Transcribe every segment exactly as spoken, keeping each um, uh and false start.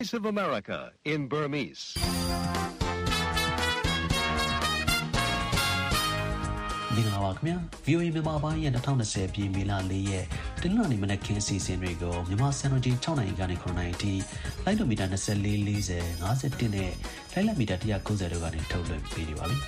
Voice of America in Burmese. မင်္ဂလာပါခင်ဗျာ ဗွီအိုအေ မြန်မာပိုင်းရဲ့twenty twentyပြည်မေလfourရက်တင်းလာနေမနက်ခင်းအစီအစဉ်တွေကိုမြန်မာစံတော်ချိန်sixနာရီကနေnineနာရီအထိလိုင်းဒိုမီတာtwenty-four, forty, fifty-oneနဲ့လိုင်းလက်မီတာone ninetyတို့ကနေထုတ်လွှင့်ပေးနေပါပြီ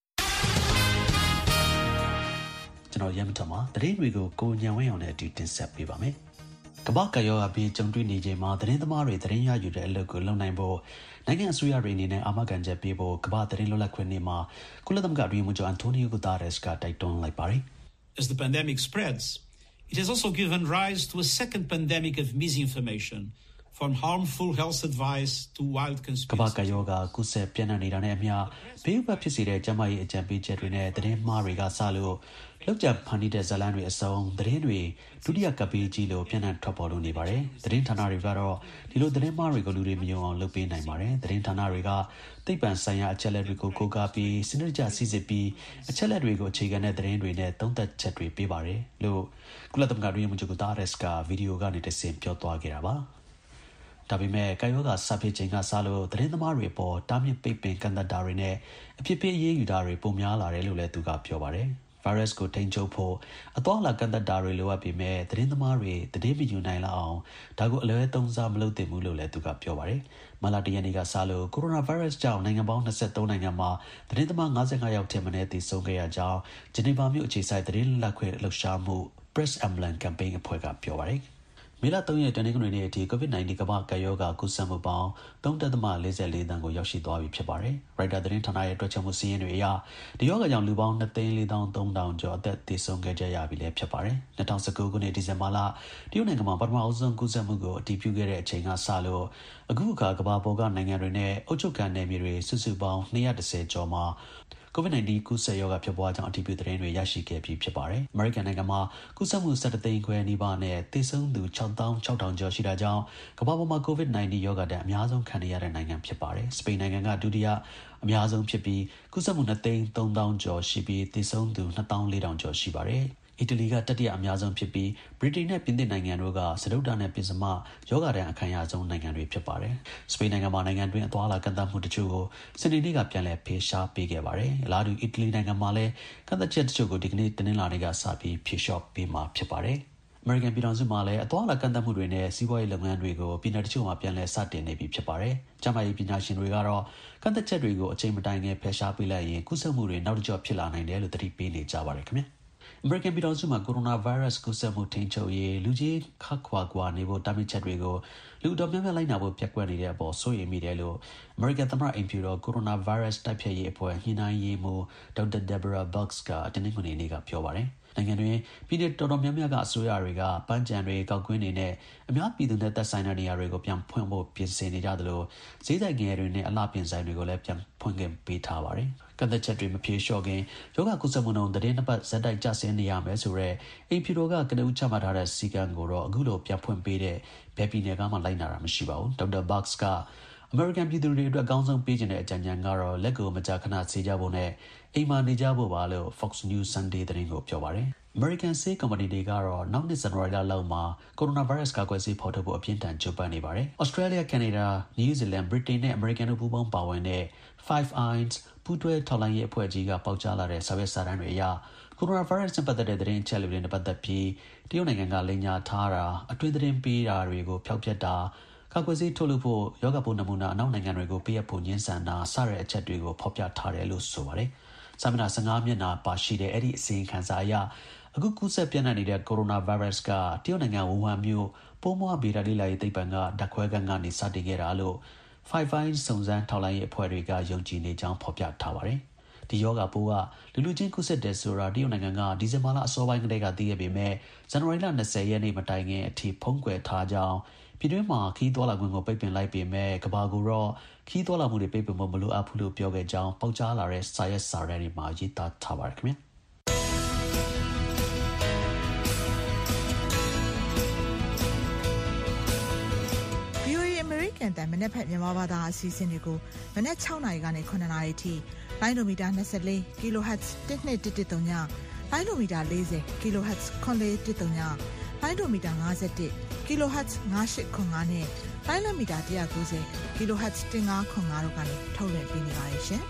ကျွန်တော်ရမ်းထမှာသတင်းတွေကိုကိုညံဝင်းအောင်နဲ့အတူတင်ဆက်ပေးပါမယ်ကမ္ဘာကရောဂါပြီးကြုံတွေ့နေချိန်မှာသတင်းသမားတွေသတင်းရယူတဲ့အလုပ်ကိုလုပ်နိုင်ဖို့နိုင်ငံအစိုးရတွေအနေနဲ့အာမခံချက်ပေးဖို့ကမ္ဘာသတင်းလွတ်လပ်ခွင့်နေ့မှာကုလသမဂ္ဂအတွင်းရေးမှူးချုပ် Antonio Guterres ကတိုက်တွန်းလိုက်ပါတယ် As the pandemic spreads, it has also given rise to a second pandemic of misinformation, from harmful health advice to wild conspiracies. ကမ္ဘာကရောဂါကူးစက်ပြန့်နှံ့နေတာနဲ့အမျှဘေးဥပဒ်ဖြစ်စေတဲ့ကျန်းမာရေးအကြံပေးချက်တွေနဲ့သတင်းမှားတွေကစလို့လောက်ကျဖန်တီးတဲ့ဇာတ်လမ်းတွေအစုံသတင်းတွေဒုတိယကပ်ဘေးကြီးလို့ပြန့်နှံ့ထွက်ပေါ်လို့နေပါတယ်သတင်းဌာနတွေကတော့ဒီလိုသတင်းမှားတွေကိုလူတွေမယုံအောင်လုပ်ပေးနိုင်ပါတယ်သတင်းဌာနတွေကသိပ္ပံဆိုင်ရာအချက်အလက်တွေကိုကိုးကားပြီးစနစ်တကျစစ်ဆေးပြီးအချက်အလက်တွေကိုအခြေခံတဲ့သတင်းတွေနဲ့သုံးသပ်ချက်တွေပေးပါတယ်လို့ကုလသမဂ္ဂအတွင်းရေးမှူးချုပ် Guterres ကဗီဒီယိုကနေတဆင့်ပြောသွားခဲ့တာပါဒါပေမဲ့ကာယောဂါစဖြစ်ချိန်ကစလို့သတင်းသမားတွေပေါ်တားမြစ်ပိတ်ပင်ကန့်သတ်တာတွေနဲ့အဖြစ်ဖြစ်ရေးယူတာတွေပုံများလာတယ်လို့လည်းသူကပြောပါတယ်။ virus ကိုထိန်းချုပ်ဖို့အသွားအလာကန့်သတ်တာတွေလိုအပ်ပေမဲ့သတင်းသမားတွေသတင်းမယူနိုင်လောက်အောင်ဒါကိုအလွဲသုံးစားမလုပ်သင့်ဘူးလို့လည်းသူကပြောပါတယ်။မလာတရနေ့ကစလို့ကိုရိုနာဗိုင်းရပ်စ်ကြောင့်နိုင်ငံပေါင်းtwenty-threeနိုင်ငံမှာသတင်းသမားfifty-fiveယောက်ထက်မနည်းသေဆုံးခဲ့ရကြောင်းဂျနီဗာမြို့အခြေစိုက်သတင်းလက်ခွင့်လှုပ်ရှားမှု Press Emblem Campaign အဖွဲ့ကပြောပါတယ်။မေလthreeရက်တနင်္ဂနွေနေ့အထိ COVID nineteen ကမ္ဘာ့ကပ်ရောဂါကူးစက်မှုပေါင်းthree point four fourသန်းကိုရောက်ရှိသွားပြီဖြစ်ပါတယ်။ Reuters သတင်းဌာနရဲ့တွက်ချက်မှုစာရင်းတွေအရဒီရောဂါကြောင့်လူပေါင်းtwo four three thousandကျော်အသက်သေဆုံးခဲ့ကြရပြီလည်းဖြစ်ပါတယ်။twenty nineteenခုနှစ်ဒီဇင်ဘာလတရုတ်နိုင်ငံမှာပထမအဆုံးကူးစက်မှုကိုအတည်ပြုခဲ့တဲ့အချိန်ကစလို့အခုအခါကမ္ဘာပေါ်ကနိုင်ငံတွေနဲ့အုပ်ချုပ်ခံနယ်မြေတွေစုစုပေါင်းtwo hundred tenကျော်မှာCOVID nineteen ကူးစက်ရောဂါဖြစ်ပွားကြောင်းအတည်ပြုသတင်းတွေရရှိခဲ့ပြီးဖြစ်ပါတယ်။ American နိုင်ငံမှာကူးစက်မှုsevenသိန်းခွဲနီးပါးနဲ့သေဆုံးသူsix thousand six thousandကျော်ရှိတာကြောင့်ကမ္ဘာပေါ်မှာ COVID nineteen ရောဂါဒဏ်အများဆုံးခံနေရတဲ့နိုင်ငံဖြစ်ပါတယ်။ စပိန်နိုင်ငံကဒုတိယအများဆုံးဖြစ်ပြီးကူးစက်မှုtwoသိန်းthree thousandကျော်ရှိပြီးသေဆုံးသူtwo thousand four thousandကျော်ရှိပါတယ်။အီတလီကတတိယအများဆုံးဖြစ်ပြီးဗြိတိန်နဲ့ပြင်သစ်နိုင်ငံတို့ကစတုတ္ထနဲ့ပင်စမရောဂါဒဏ်အခံရဆုံးနိုင်ငံတွေဖြစ်ပါတယ်။စပိန်နိုင်ငံမှာနိုင်ငံတွင်းအသွားအလာကန့်သတ်မှုတချို့ကိုစနေနေ့ကပြန်လည်ဖယ်ရှားပေးခဲ့ပါတယ်။အလားတူအီတလီနိုင်ငံမှာလည်းကန့်သတ်ချက်တချို့ကိုဒီကနေ့တနင်္လာနေ့ကစပြီးဖြေလျှော့ပေးမှာဖြစ်ပါတယ်။ American ပြည်ထောင်စုမှာလည်းအသွားအလာကန့်သတ်မှုတွေနဲ့စီးပွားရေးလုပ်ငန်းတွေကိုပြည်နယ်တချို့မှာပြန်လည်စတင်နေပြီဖြစ်ပါတယ်။ကျန်းမာရေးပညာရှင်တွေကတော့ကန့်သတ်ချက်တွေကိုအချိန်မတိုင်ခင်ဖယ်ရှားပေးလိုက်ရင်ကူးစက်မှုတွေနောက်တစ်ကျော့ဖြစ်လာနိုင်တယ်လို့သတိပေးနေကြပါတယ်ခင်ဗျာ။ American ပြည်ထောင်စုမှာကိုရိုနာဗိုင်းရပ်စ်ကူးစက်မှုထိန်းချုပ်ရေးလူကြီးခတ်ခွာကွာနေဖို့တားမြစ်ချက်တွေကိုလူတော်များများလိုက်နာဖို့ပြက်ကွက်နေတဲ့အပေါ်စိုးရိမ်မိတယ်လို့ American သမ္မတအိမ်ဖြူတော်ကိုရိုနာဗိုင်းရပ်စ်တိုက်ဖျက်ရေးအဖွဲ့ညှိနှိုင်းရေးမှူး Doctor Deborah Birx ကတနင်္ဂနွေနေ့ကပြောပါတယ်။နိုင်ငံတွင်ပြည်내တော်တော်များများကအစိုးရတွေကပန်းခြံတွေကောက်ကွင်းတွေနဲ့အများပြည်သူနဲ့သက်ဆိုင်တဲ့နေရာတွေကိုပြန်ဖွင့်ဖို့ပြင်ဆင်နေကြသလိုဈေးဆိုင်ငယ်တွေနဲ့အလှပြင်ဆိုင်တွေကိုလည်းပြန်ဖွင့်ခွင့်ပေးထားပါတယ်။ကန့်သတ်ချက်တွေမဖြေလျှော့ခင်ယောဂကုသမှုနှုန်းသတင်းနှစ်ပတ်ဇက်တိုက်ကျဆင်းနေရမယ်ဆိုတော့အိမ်ဖြူတော်ကကနဦးချမှတ်ထားတဲ့စီကံကိုတော့အခုလိုပြန်ဖွင့်ပေးတဲ့ဘယ်ပြည်နယ်ကမှလိုက်နာတာမရှိပါဘူး။ Doctor Birx ကအမေရိကန်ပြည်သူတွေအတွက်အကောင်းဆုံးပေးချင်တဲ့အကြံဉာဏ်ကတော့လက်ကိုမကြာခဏဆေးကြဖို့နဲ့အိမ်မှာနေကြဖို့ပါလို့ Fox News Sunday သတင်းကိုပြောပါတယ်။ American ဆေးကုမ္ပဏီတွေကတော့နောက်နှစ်ဇန်နဝါရီလလောက်မှာကိုရိုနာဗိုင်းရပ်စ်ကာကွယ်ဆေးဖော်ထုတ်ဖို့အပြင်းထန်ကြိုးပမ်းနေပါတယ်။ Australia, Canada, New Zealand, Britain နဲ့ American တို့ပူးပေါင်းပါဝင်တဲ့ Five Eyes ပူးတွဲထောက်လှမ်းရေးအဖွဲ့ကြီးကပေါက်ကြားလာတဲ့စာရွက်စာတမ်းတွေအရကိုရိုနာဗိုင်းရပ်စ်နဲ့ပတ်သက်တဲ့သတင်းအချက်အလက်တွေနဲ့ပတ်သက်ပြီးတရုတ်နိုင်ငံကလိမ်ညာထားတာအတွင်းသတင်းပေးတာတွေကိုဖျောက်ဖျက်တာကာကွယ်ဆေးထုတ်လုပ်ဖို့ယောဂပိုးနမူနာအနောက်နိုင်ငံတွေကိုပေးအပ်ဖို့ညှင်းဆန်တာစတဲ့အချက်တွေကိုဖော်ပြထားတယ်လို့ဆိုပါတယ်။စာမျက်နှာfifteenမျက်နှာပါရှိတဲ့အဲ့ဒီအစီရင်ခံစာအရအခုကူးစက်ပြန့်နှံ့နေတဲ့ကိုရိုနာဗိုင်းရပ်စ်ကတရုတ်နိုင်ငံဝူဟန်မြို့ပိုးမွှားဗေဒလေ့လာရေးသိပ္ပံကဓာတ်ခွဲခန်းကနေစတင်ခဲ့တာလို့ Five Eyes စုံစမ်းထောက်လှမ်းရေးအဖွဲ့တွေကယုံကြည်နေကြောင်းဖော်ပြထားပါတယ်။ဒီယောဂပိုးကလူလူချင်းကူးစက်တယ်ဆိုတာတရုတ်နိုင်ငံကဒီဇင်ဘာလအစောပိုင်းကတည်းကသိခဲ့ပေမဲ့ဇန်နဝါရီလtwentyရက်နေ့မတိုင်ခင်အထိဖုံးကွယ်ထားကြောင်းပြည်တွင်းမှာခီးသွားလာခွင့်ကိုပိတ်ပင်လိုက်ပေမဲ့ကမ္ဘာကိုတော့ခီးသွားလာမှုတွေပိတ်ပင်ဖို့မလိုအပ်ဘူးလို့ပြောခဲ့ကြောင်းပေါက်ကြားလာတဲ့စာရွက်စာတမ်းတွေမှာရေးသားထားပါတယ်ခင်ဗျာ။ American တန်မနေ့ဖက်မြန်မာဘာသာအစီအစဉ်တွေကိုမနေ့sixနာရီကနေnineနာရီထိလိုင်းဒိုမီတာtwenty-four ကီလိုဟတ်ဇ်one two one one threeလိုင်းဒိုမီတာfortyကီလိုဟတ်ဇ်four four one threeလိုင်းဒိုမီတာfifty-oneကီလိုဟတ်ဇ်five eight zero fiveနဲ့လိုင်းလမီတာone ninety ကီလိုဟတ်ဇ်one five five၅တို့ကနေထုတ်လွှင့်ပေးနေပါတယ်ရှင်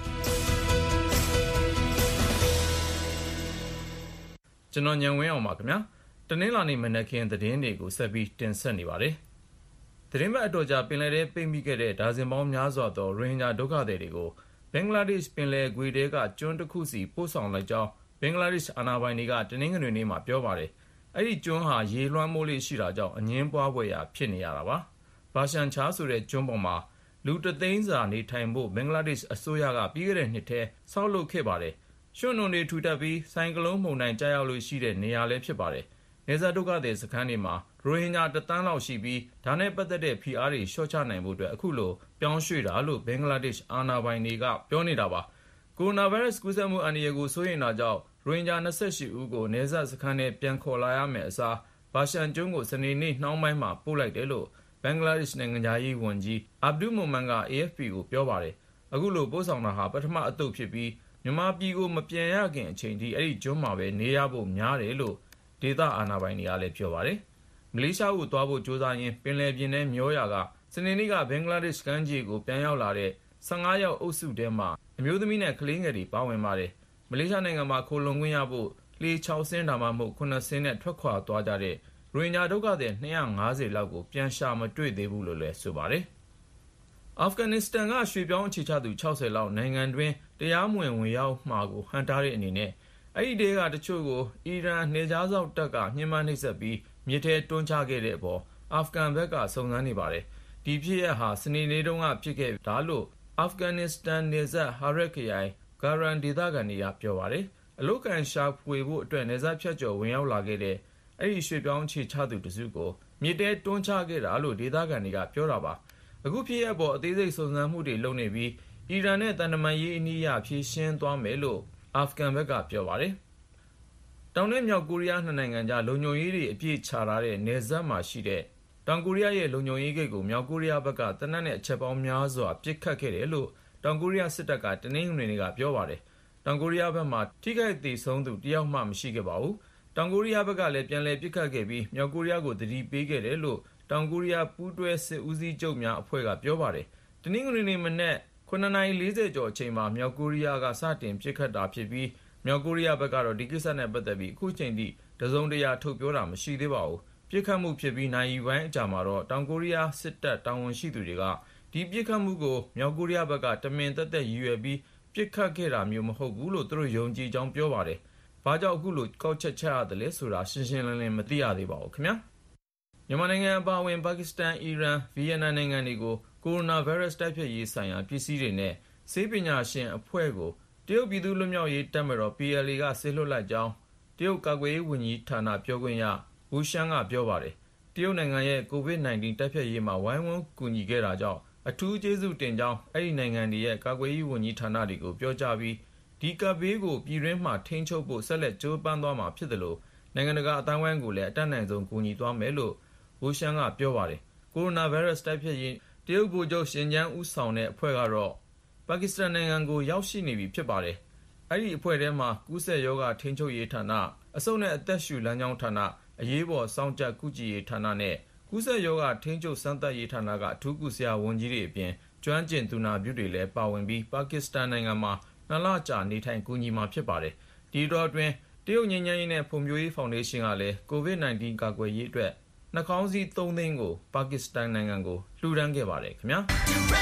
ကျွန်တော်ညံဝင်းအောင်ပါခင်ဗျာတနင်္လာနေ့မနက်ခင်းသတင်းတွေကိုဆက်ပြီးတင်ဆက်နေပါတယ်သတင်းပတ်အတော်ကြာပင်လယ်ထဲပိတ်မိခဲ့တဲ့ဒါဇင်ပေါင်းများစွာသောရိုဟင်ဂျာဒုက္ခသည်တွေကိုဘင်္ဂလားဒေ့ရှ်ပင်လယ်ကွေ့ထဲကကျွန်းတစ်ခုစီပို့ဆောင်လိုက်ကြောင်းဘင်္ဂလားဒေ့ရှ်အာဏာပိုင်တွေကတနင်္ဂနွေနေ့မှာပြောပါတယ်အဲ့ဒီကျွန်းဟာရေလွှမ်းမိုးလေးရှိတာကြောင့်အငင်းပွားဖွယ်ရာဖြစ်နေရတာပါဘာရှန်ချာဆိုတဲ့ကျွန်းပေါ်မှာလူတသိန်းစာနေထိုင်ဖို့ဘင်္ဂလားဒေ့ရှ်အစိုးရကပြီးခဲ့တဲ့နှစ်ထဲဆောက်လုပ်ခဲ့ပါတယ်ရွှွံ့နွံတွေထူထပ်ပြီးဆိုင်ကလုန်းမုန်တိုင်းကြားရောက်လို့ရှိတဲ့နေရာလည်းဖြစ်ပါတယ်နေဇာဒုက္ခသည်စခန်းတွေမှာရိုဟင်ဂျာတသန်းလောက်ရှိပြီးဒါနဲ့ပတ်သက်တဲ့ဖိအားတွေလျှော့ချနိုင်ဖို့အတွက်အခုလိုပြောင်းရွှေ့တာလို့ဘင်္ဂလားဒေ့ရှ်အာဏာပိုင်တွေကပြောနေတာပါကိုရိုနာဗိုင်းရပ်စ်ကူးစက်မှုအန္တရာယ်ကိုစိုးရိမ်တာကြောင့်ရိုဟင်ဂျာ၂၈ဦးကိုနေဇာစခန်းထဲပြန်ခေါ်လာရမယ်အစားဘာရှန်ကျွန်းကိုစနေနေ့နှောင်းပိုင်းမှာပို့လိုက်တယ်လို့ဘင်္ဂလားဒေ့ရှ်နိုင်ငံသားရေးဝန်ကြီးအဗ္ဒူမိုမန်က အေ အက်ဖ်ပီ ကိုပြောပါတယ်အခုလိုပို့ဆောင်တာဟာပထမအသုတ်ဖြစ်ပြီးမြန်မာပြည်ကိုမပြန်ရခင်အချိန်ထိအဲ့ဒီကျွန်းမှာပဲနေရဖို့များတယ်လို့ဒေသအာဏာပိုင်တွေကလည်းပြောပါတယ်မလေးရှားကိုသွားဖို့ကြိုးစားရင်းပင်လယ်ပြင်ထဲမျောရာကစနေနေ့ကဘင်္ဂလားဒေ့ရှ်ကမ်းခြေကိုပြန်ရောက်လာတဲ့၁၅ယောက်အုပ်စုထဲမှာအမျိုးသမီးနဲ့ကလေးငယ်တွေပါဝင်ပါတယ်မလေးရှားနိုင်ငံမှာခိုလုံခွင့်ရဖို့လှေ၆စင်းဒါမှမဟုတ်ခုနှစ်စင်းနဲ့ထွက်ခွာသွားကြတဲ့ရိုဟင်ဂျာဒုက္ခသည်၂၅၀လောက်ကိုပြန်ရှာမတွေ့သေးဘူးလို့လည်းဆိုပါတယ်အာဖဂန်နစ္စတန်ကရွှေ့ပြောင်းအခြေချသူ၆၀လောက်နိုင်ငံတွင်းတရားမဝင်ဝင်ရောက်မှာကိုဟန့်တားတဲ့အနေနဲ့အဲ့ဒီဒေသကတချို့ကိုအီရန်နေကြားစောက်တပ်ကညှဉ်းပန်းနှိပ်စက်ပြီးမြေထဲတွန်းချခဲ့တဲ့အပေါ်အာဖဂန်ဘက်ကစုံစမ်းနေပါတယ်ဒီဖြစ်ရပ်ဟာစနေနေ့တုန်းကဖြစ်ခဲ့တာလို့အာဖဂန်နစ္စတန်နယ်စပ်ဟာရက်ခရိုင်ဂါရန်ဒေသခံတွေကပြောပါတယ်အလုကန်ရှာဖွေဖို့အတွက်နယ်စပ်ဖြတ်ကျော်ဝင်ရောက်လာခဲ့တဲ့အဲ့ဒီရွှေ့ပြောင်းအခြေချသူတစုကိုမြေထဲတွန်းချခဲ့တာလို့ဒေသခံတွေကပြောတာပါအခုဖြစ်ရပ်ပေါ်အသေးစိတ်စုံစမ်းမှုတွေလုပ်နေပြီးအီရန်နဲ့တန်တမန်ရေးအနည်းအရဖြေရှင်းသွားမယ်လို့အာဖဂန်ဘက်ကပြောပါတယ်တောင်နဲ့မြောက်ကိုရီးယားနှစ်နိုင်ငံကြားလုံခြုံရေးတွေအပြည့်ချထားတဲ့နယ်စပ်မှာရှိတဲ့တောင်ကိုရီးယားရဲ့လုံခြုံရေးဂိတ်ကိုမြောက်ကိုရီးယားဘက်ကတနက်နဲ့အချက်ပေါင်းများစွာပစ်ခတ်ခဲ့တယ်လို့တောင်ကိုရီးယားစစ်တပ်ကတနင်္ဂနွေနေ့ကပြောပါတယ်တောင်ကိုရီးယားဘက်မှာထိခိုက်ဒေဆုံးသူတယောက်မှမရှိခဲ့ပါဘူးတောင်ကိုရီးယားဘက်ကလည်းပြန်လည်ပစ်ခတ်ခဲ့ပြီးမြောက်ကိုရီးယားကိုသတိပေးခဲ့တယ်လို့တောင်ကိုရီးယားပူးတွဲစစ်ဦးစီးချုပ်များအဖွဲ့ကပြောပါတယ်တနင်္ဂနွေနေ့မနက်ခုနှစ်နာရီ၄၀ကျော်အချိန်မှာမြောက်ကိုရီးယားကစတင်ပစ်ခတ်တာဖြစ်ပြီးမြောက်ကိုရီးယားဘက်ကတော့ဒီကိစ္စနဲ့ပတ်သက်ပြီးအခုချိန်ထိတစုံတရာထုတ်ပြောတာမရှိသေးပါဘူးပြစ်ခတ်မှုဖြစ်ပြီးနိုင်ပိုင်းအကြာမှာတော့တောင်ကိုရီးယားစစ်တပ်တာဝန်ရှိသူတွေကဒီပြစ်ခတ်မှုကိုမြောက်ကိုရီးယားဘက်ကတမင်သက်သက်ရည်ရွယ်ပြီးပြစ်ခတ်ခဲ့တာမျိုးမဟုတ်ဘူးလို့သူတို့ယုံကြည်ကြောင်းပြောပါတယ်။ဘာကြောင့်အခုလိုကောက်ချက်ချရတယ်လဲဆိုတာရှင်းရှင်းလင်းလင်းမသိရသေးပါဘူးခင်ဗျာ။မြန်မာနိုင်ငံအပါအဝင်ပါကစ္စတန်၊အီရန်၊ဗီယက်နမ်နိုင်ငံတွေကိုကိုရိုနာဗိုင်းရပ်စ်တိုက်ဖျက်ရေးဆိုင်ရာပစ္စည်းတွေနဲ့ဆေးပညာရှင်အဖွဲ့ကိုတရုတ်ပြည်သူ့လွတ်မြောက်ရေးတပ်မတော် ပီ အယ် အေ ကဆေးလွှတ်လိုက်ကြောင်းတရုတ်ကာကွယ်ရေးဝန်ကြီးဌာနပြောခွင့်ရဝူရှန်းကပြောပါတယ်တရုတ်နိုင်ငံရဲ့ကိုဗစ်-၁၉ တိုက်ဖျက်ရေးမှာဝိုင်းဝန်းကူညီခဲ့တာကြောင့်အထူးကျေးဇူးတင်ကြောင်းအဲ့ဒီနိုင်ငံတွေရဲ့ကာကွယ်ရေးဝန်ကြီးဌာနတွေကိုပြောကြားပြီးဒီကပ်ဘေးကိုပြည်တွင်းမှာထိန်းချုပ်ဖို့ဆက်လက်ကြိုးပမ်းသွားမှာဖြစ်တယ်လို့နိုင်ငံတကာအတိုင်းအဝိုင်းကိုလည်းအတတ်နိုင်ဆုံးကူညီသွားမယ်လို့ဝူရှန်းကပြောပါတယ်ကိုရိုနာဗိုင်းရပ်စ်တိုက်ဖျက်ရေးတရုတ်ဗိုလ်ချုပ်ရှင်ကျန်းဦးဆောင်တဲ့အဖွဲ့ကတော့ပါကစ္စတန်နိုင်ငံကိုရောက်ရှိနေပြီဖြစ်ပါတယ်။အဲ့ဒီအဖွဲ့ထဲမှာကူးစက်ရောဂါထိန်းချုပ်ရေးဌာန၊အဆုတ်နဲ့အသက်ရှူလမ်းကြောင်းဌာန၊အရေးပေါ်စောင့်ကြပ်ကုကြည့်ရေးဌာနနဲ့ကူးစက်ရောဂါထိန်းချုပ်စမ်းသပ်ရေးဌာနကအထူးကုဆရာဝန်ကြီးတွေအပြင်ကျွမ်းကျင်သူနာပြုတွေလည်းပါဝင်ပြီးပါကစ္စတန်နိုင်ငံမှာနှစ်လကြာနေထိုင်ကူညီမှာဖြစ်ပါတယ်။ဒီတော့အတွင်းတရုတ်ငြိမ်းချမ်းရေးနဲ့ဖွံ့ဖြိုးရေးဖောင်ဒေးရှင်းကလည်းကိုဗစ်-၁၉ ကာကွယ်ရေးအတွက်နှာခေါင်းစည်းသုံးသိန်းကိုပါကစ္စတန်နိုင်ငံကိုလှူဒန်းခဲ့ပါတယ်ခင်ဗျာ။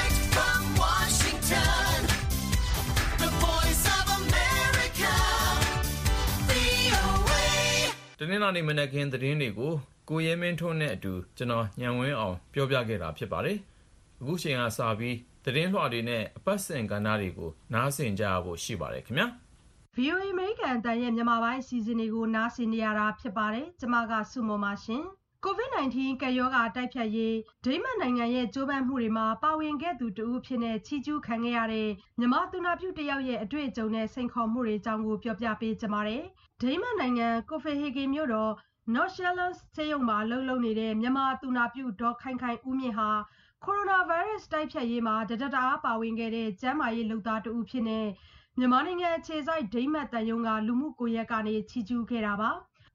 တနင်္လာနေ့မနက်ခင်းသတင်းတွေကိုကိုရဲမင်းထွန်းနဲ့အတူကျွန်တော်ညံဝင်းအောင်ပြောပြခဲ့တာဖြစ်ပါတယ်။အခုချိန်ကစပြီးသတင်းလွှာတွေနဲ့အပတ်စဉ်ကဏ္ဍတွေကိုနားဆင်ကြရဖို့ရှိပါတယ်ခင်ဗျာ။ဗီအိုအေ American အသံရဲ့မြန်မာပိုင်းအစီအစဉ်တွေကိုနားဆင်နေရတာဖြစ်ပါတယ်။ကျွန်မကစုမွန်ပါရှင်။ကိုဗစ်-၁၉ ကပ်ရောဂါတိုက်ဖျက်ရေးဒိန်းမတ်နိုင်ငံရဲ့ကြိုးပမ်းမှုတွေမှာပါဝင်ခဲ့သူတဦးဖြစ်တဲ့ချီးကျူးခံခဲ့ရတဲ့မြန်မာသူနာပြုတယောက်ရဲ့အတွေ့အကြုံနဲ့စိန်ခေါ်မှုတွေအကြောင်းကိုပြောပြပေးကြပါမယ်။ဒိန်းမတ်နိုင်ငံကိုဖေဟေဂင်မြို့တော်နော့ရှယ်လန်ဆေးရုံမှာအလုပ်လုပ်နေတဲ့မြန်မာသူနာပြုဒေါ်ခိုင်ခိုင်ဦးမြင့်ဟာကိုရိုနာဗိုင်းရပ်စ်တိုက်ဖျက်ရေးမှာတဒတအားပါဝင်ခဲ့တဲ့ကျန်းမာရေးလုပ်သားတဦးဖြစ်တဲ့မြန်မာနိုင်ငံအခြေစိုက်ဒိန်းမတ်တန်ယုံကလူမှုကွန်ရက်ကနေချီးကျူးခဲ့တာပါ။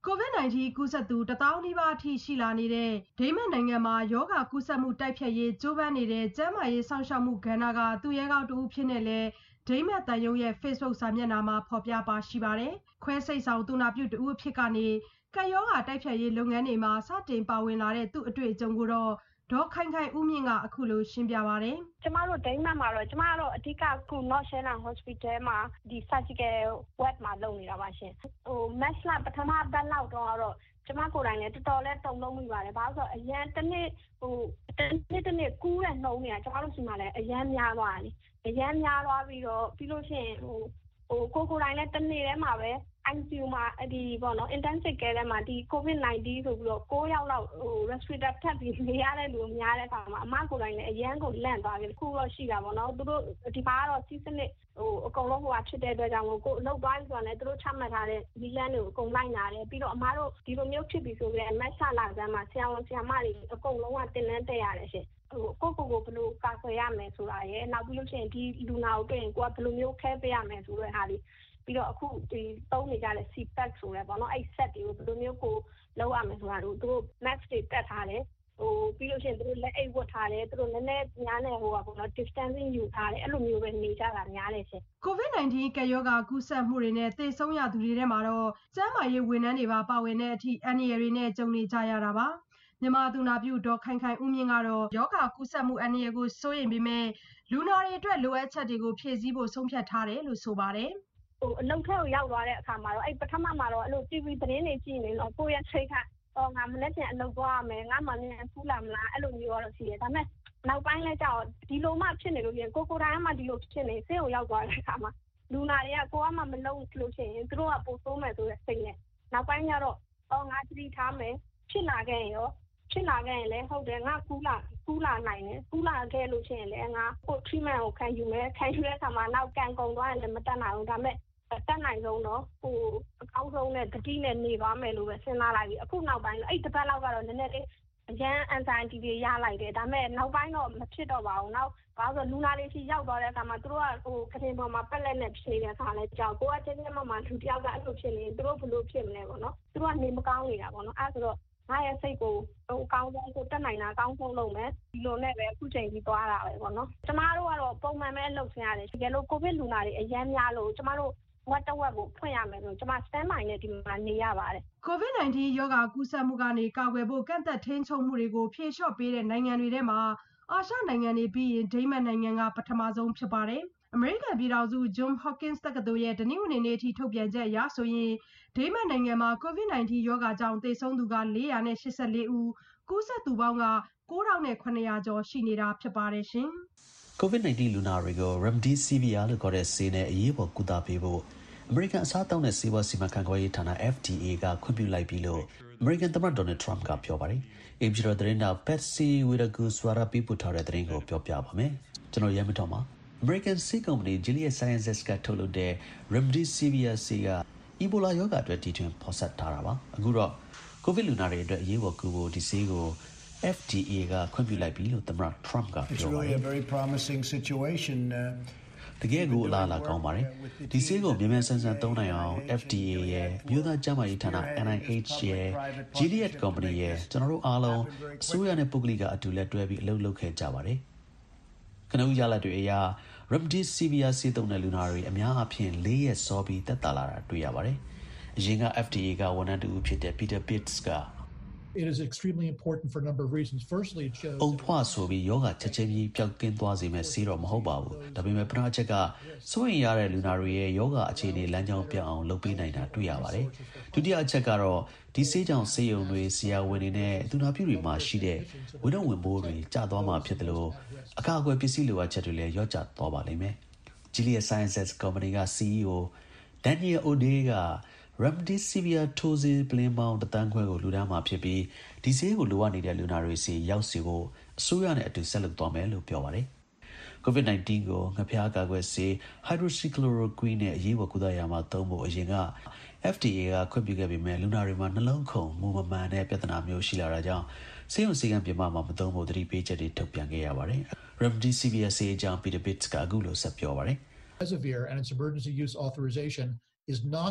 ကိုဗစ် ၁၉ ကူးစက်သူတစ်သောင်းနီးပါးအထိရှိလာနေတဲ့ဒိန်းမတ်နိုင်ငံမှာရောဂါကူးစက်မှုတိုက်ဖျက်ရေးကြိုးပမ်းနေတဲ့ကျန်းမာရေးစောင့်ရှောက်မှုကဏ္ဍကသူရဲကောင်းတဦးဖြစ်နေလဲဒိန်းမတ်တန်ယုံရဲ့ Facebook စာမျက်နှာမှာဖော်ပြပါရှိပါတယ်။ခွဲစိတ်ဆောင်သူနာပြုတဦးအဖြစ်ကနေကပ်ရောဂါတိုက်ဖျက်ရေးလုပ်ငန်းတွေမှာစတင်ပါဝင်လာတဲ့သူ့အတွေ့အကြုံကိုတော့ဒေါ်ခိုင်ခိုင်ဦးမြင့်ကအခုလိုရှင်းပြပါတယ်။ကျမတို့ဒိန်းမတ်မှာတော့ကျမတို့အဓိကခု North Shetland Hospital မှာဒီ Surgical Ward မှာလုပ်နေတာပါရှင်။ဟို Match လပထမပတ်လောက်တော့ကျမကိုယ်တိုင်လည်းတော်တော်လေးတုံ့လုံးမိပါတယ်။ဘာလို့ဆိုအရန်တစ်နေ့ဟိုတစ်နေ့တစ်နေ့ကူးတဲ့နှုံးနေတာကျမတို့စီမှာလည်းအရန်များသွားတယ်။အရန်များသွားပြီးတော့ပြီးလို့ရှိရင်ဟိုဟိုကိုကိုယ်တိုင်လည်းတစ်နေ့တည်းမှာပဲ I C U မှာဒီပေါ့နော် intensive care ထဲမှာဒီ ကိုဗစ် ၁၉ ဆိုပြီးတော့၉ယောက်လောက်ဟို respirator ထပ်ပြီးနေရတဲ့လူများတဲ့အခါမှာအမကိုယ်တိုင်လည်းအရန်ကိုလန့်သွားပြီခုတော့ရှိတာပေါ့နော်သူတို့ဒီမှာကတော့စီးစနစ်ဟိုအကုန်လုံးဟိုဟာဖြစ်တဲ့အတွက်ကြောင့်ကိုလှုပ်သွားပြီဆိုတော့လည်းသူတို့ချမှတ်ထားတဲ့ဒီလမ်းတွေကိုအကုန်လိုက်နာတယ်ပြီးတော့အမတို့ဒီလိုမျိုးဖြစ်ပြီးဆိုပြီးအမတ်ချလာကြမှာဆရာဝန်ဆရာမတွေအကုန်လုံးကတင်လန်းတက်ရတယ်ရှင်ဟိုကိုကိုကိုဘယ်လိုကာကွယ်ရမယ်ဆိုတာရယ်နောက်ပြီးလို့ရှိရင်ဒီလူနာကိုတွေ့ရင်ကိုကဘယ်လိုမျိုးခဲပေးရမယ်ဆိုတဲ့ဟာတွေပြီးတော့အခုဒီသုံးနေကြတဲ့ C PAC ဆိုရဲပေါ့နော်အဲ့ set တွေကိုဘယ်လိုမျိုးကိုလောက်ရမယ်ဆိုတာတို့သူတို့ mask တွေတက်ထားတယ်ဟိုပြီးလို့ရှိရင်သူတို့လက်အိတ်ဝတ်ထားတယ်သူတို့နည်းနည်းများနေဟိုပါပေါ့နော် distancing ယူထားတယ်အဲ့လိုမျိုးပဲနေကြတာများတယ်ရှင်ကိုဗစ် ၁၉ ကပ်ရောဂါကူးစက်မှုတွေနဲ့သေဆုံးရသူတွေထဲမှာတော့ကျန်းမာရေးဝန်ထမ်းတွေပါပါဝင်တဲ့အထိအန္တရာယ်တွေနဲ့ကြုံနေကြရတာပါမြန်မာသူနာပြုဒေါ်ခိုင်ခိုင်ဦးမြင့်ကတော့ယောဂကူးစက်မှုအန္တရာယ်ကိုစိုးရိမ်ပေမဲ့လူနာတွေအတွက်လိုအပ်ချက်တွေကိုဖြည့်ဆည်းဖို့ဆုံးဖြတ်ထားတယ်လို့ဆိုပါတယ်ဟိုအလုံထဲကိုရောက်သွားတဲ့အခါမှာတော့အဲ့ပထမမှာတော့အဲ့လို T V သတင်းတွေကြည့်နေတော့ကိုယ့်ရဲ့စိတ်ကတော့ငါမနေ့ပြန်အလုပ်သွားရမယ်ငါမှလည်းကူးလာမလားအဲ့လိုမျိုးတော့ရှိတယ်ဒါပေမဲ့နောက်ပိုင်းလဲကြောက်ဒီလိုမှဖြစ်နေလို့ပြင်ကိုကိုတိုင်းမှဒီလိုဖြစ်နေစိတ်ကိုရောက်သွားတဲ့အခါမှာလူနာတွေကကိုကမှမလုံလို့ရှိရင်သူတို့ကပို့ဆိုးမယ်ဆိုတဲ့စိတ်နဲ့နောက်ပိုင်းကျတော့အော်ငါသတိထားမယ်ဖြစ်လာခဲ့ရင်ရောဖြစ်လာခဲ့ရင်လည်းဟုတ်တယ်ငါကူးလာကူးလာနိုင်တယ်ကူးလာခဲ့လို့ရှိရင်လည်းငါကို treatment ကိုခံယူမယ်ခံယူတဲ့အခါမှာနောက်ကန်ကုန်သွားရင်လည်းမတက်နိုင်ဘူးဒါပေမဲ့တက်နိုင်ဆုံးတော့ဟိုအကောင်းဆုံးနဲ့တတိနဲ့နေပါမယ်လို့ပဲစဉ်းစားလိုက်ပြီအခုနောက်ပိုင်းအဲ့တစ်ပတ်လောက်ကတော့နည်းနည်းလေးအရန် anxiety တွေရလိုက်တယ်ဒါပေမဲ့နောက်ပိုင်းတော့မဖြစ်တော့ပါဘူးနောက်ဘာလို့လူနာတွေရှိရောက်သွားတဲ့အခါမှာသူတို့ကဟိုကတင်ပေါ်မှာပက်လက်နဲ့ဖြစ်နေတဲ့အခါလဲကြောက်ကိုကချင်းချင်းမှမှလူတယောက်ကအဲ့လိုဖြစ်နေသူတို့ဘယ်လိုဖြစ်မလဲပေါ့နော်သူတို့ကနေမကောင်းနေတာပေါ့နော်အဲ့ဆိုတော့ငါရဲ့စိတ်ကိုဟိုအကောင်းဆုံးကိုတက်နိုင်တာအကောင်းဆုံးလုပ်မယ်ဒီလိုနဲ့ပဲအခုချိန်ကြီးသွားတာပဲပေါ့နော်ကျမတို့ကတော့ပုံမှန်ပဲလုပ်ဆင်းရတယ်တကယ်လို့ကိုဗစ်လူနာတွေအရန်များလို့ကျမတို့ဝတ်တော့ဝတ်ကိုဖွင့်ရမယ်လို့ကျမ stand by နဲ့ဒီမှာနေရပါတယ်ကိုဗစ် ၁၉ ရောဂါကူးစက်မှုကနေကာကွယ်ဖို့ကန့်သက်ထိန်းချုပ်မှုတွေကိုဖြေလျှော့ပေးတဲ့နိုင်ငံတွေထဲမှာအာရှနိုင်ငံတွေပြီးရင်ဒိန်းမတ်နိုင်ငံကပထမဆုံးဖြစ်ပါတယ်အမေရိကန်ပြည်ထောင်စု Johns Hopkins တက္ကသိုလ်ရဲ့တနင်္ဂနွေနေ့အထိထုတ်ပြန်ချက်အရဆိုရင်ဒိန်းမတ်နိုင်ငံမှာကိုဗစ် ၁၉ ရောဂါကြောင့်သေဆုံးသူက၄၈၄ဦးကူးစက်သူပေါင်းက၉ထောင်၇ရာကျော်ရှိနေတာဖြစ်ပါတယ်ရှင်ကိုဗစ် ၁၉ လူနာတွေကို Remdesivir လို့ခေါ်တဲ့ဆေးနဲ့အရေးပေါ်ကုသပေးဖို့အမေရိကန်အစားအသောက်နဲ့ဆေးဝါးစီမံခန့်ခွဲရေးဌာန F D A ကခွင့်ပြုလိုက်ပြီလို့အမေရိကန်သမ္မတဒေါ်နယ်ထရမ့်ကပြောပါတယ်။အိမ်ဖြူတော်သတင်းတောက် Patsy Widakuswara ပေးပို့ထားတဲ့သတင်းကိုပြောပြပါမယ်။ကျွန်တော်ရဲမတော်ပါ။ American ဆေးကုမ္ပဏီ Gilead Sciences ကထုတ်လုပ်တဲ့ Remdesivir ဆေးက Ebola ရောဂါအတွက်တီထွင်ဖော်စပ်ထားတာပါ။အခုတော့ကိုဗစ်လူနာတွေအတွက်အရေးပေါ်ကုဖို့ဒီဆေးကို F D A ကခွင့်ပြုလိုက်ပြီလို့သမ္မတထရမ့်ကပြောပါတယ်။ It's really a very promising situation. တကယ်ကိုအလားအလာကောင်းပါတယ်ဒီဆေးကိုမြန်မြန်ဆန်ဆန်သုံးနိုင်အောင် F D A ရဲ့မြို့သားကျန်းမာရေးဌာန N I H ရဲ့ Gilead Company ရဲ့ကျွန်တော်တို့အားလုံးအစိုးရနဲ့ပုဂ္ဂလိကအတူလက်တွဲပြီးအလုပ်လုပ်ခဲ့ကြပါတယ်ကနဦးရလဒ်တွေအရ Remdesivir ဆေးသုံးတဲ့လူနာတွေအများအပြားလေးရက်စောပြီးသက်သာလာတာတွေ့ရပါတယ်အရင်က F D A ကဝန်ထမ်းတူဖြစ်တဲ့ Peter Pitts က It is extremely important for a number of reasons. Firstly, it shows အုံဖွားဆိုပြီးယောဂချက်ချင်းကြီးပျောက်ကင်းသွားစေမဲ့ဆေးတော့မဟုတ်ပါဘူး။ဒါပေမဲ့ပထမချက်ကစိုးရင်ရတဲ့လူနာတွေရဲ့ယောဂအခြေအနေလမ်းကြောင်းပြောင်းအောင်လုပ်ပေးနိုင်တာတွေ့ရပါတယ်။ဒုတိယအချက်ကတော့ဒီဆေးကြောင့်ဆေးရုံတွေဆရာဝန်တွေနဲ့သူနာပြုတွေမှာရှိတဲ့ဝန်တော့ဝန်ပိုးတွေကျသွားမှာဖြစ်တယ်လို့အကာအကွယ်ပစ္စည်းလိုအပ်ချက်တွေလည်းရော့ကျသွားပါလိမ့်မယ်။ Gilead Sciences Company က C E O Daniel O'Day ကRemdesivir ထိုးဆေးပလင်းပေါင်းတသန်းခွဲကိုလူတန်းမှာဖြစ်ပြီးဒီဆေးကိုလိုအပ်နေတဲ့လူနာတွေစီရောက်စီဖို့အစိုးရနဲ့အတူဆက်လုပ်သွားမယ်လို့ပြောပါတယ်။ ကိုဗစ် ၁၉ ကိုငှက်ဖျားကာကွယ်ဆေး Hydroxychloroquine နဲ့အရေးပေါ်ကုသရာမှာသုံးဖို့အရင်က F D A ကခွင့်ပြုခဲ့ပေမဲ့လူနာတွေမှာနှလုံးခုန်မူမမှန်တဲ့ပြဿနာမျိုးရှိလာတာကြောင့်ဆေးရုံဆေးကမ်းပြင်ပမှာမသုံးဖို့သတိပေးချက်တွေထုတ်ပြန်ခဲ့ရပါတယ်။ Remdesivir ဆေးအကြောင်း Peter Pitts ကအခုလိုဆက်ပြောပါတယ်။ Remdesivir and its emergency use authorization is not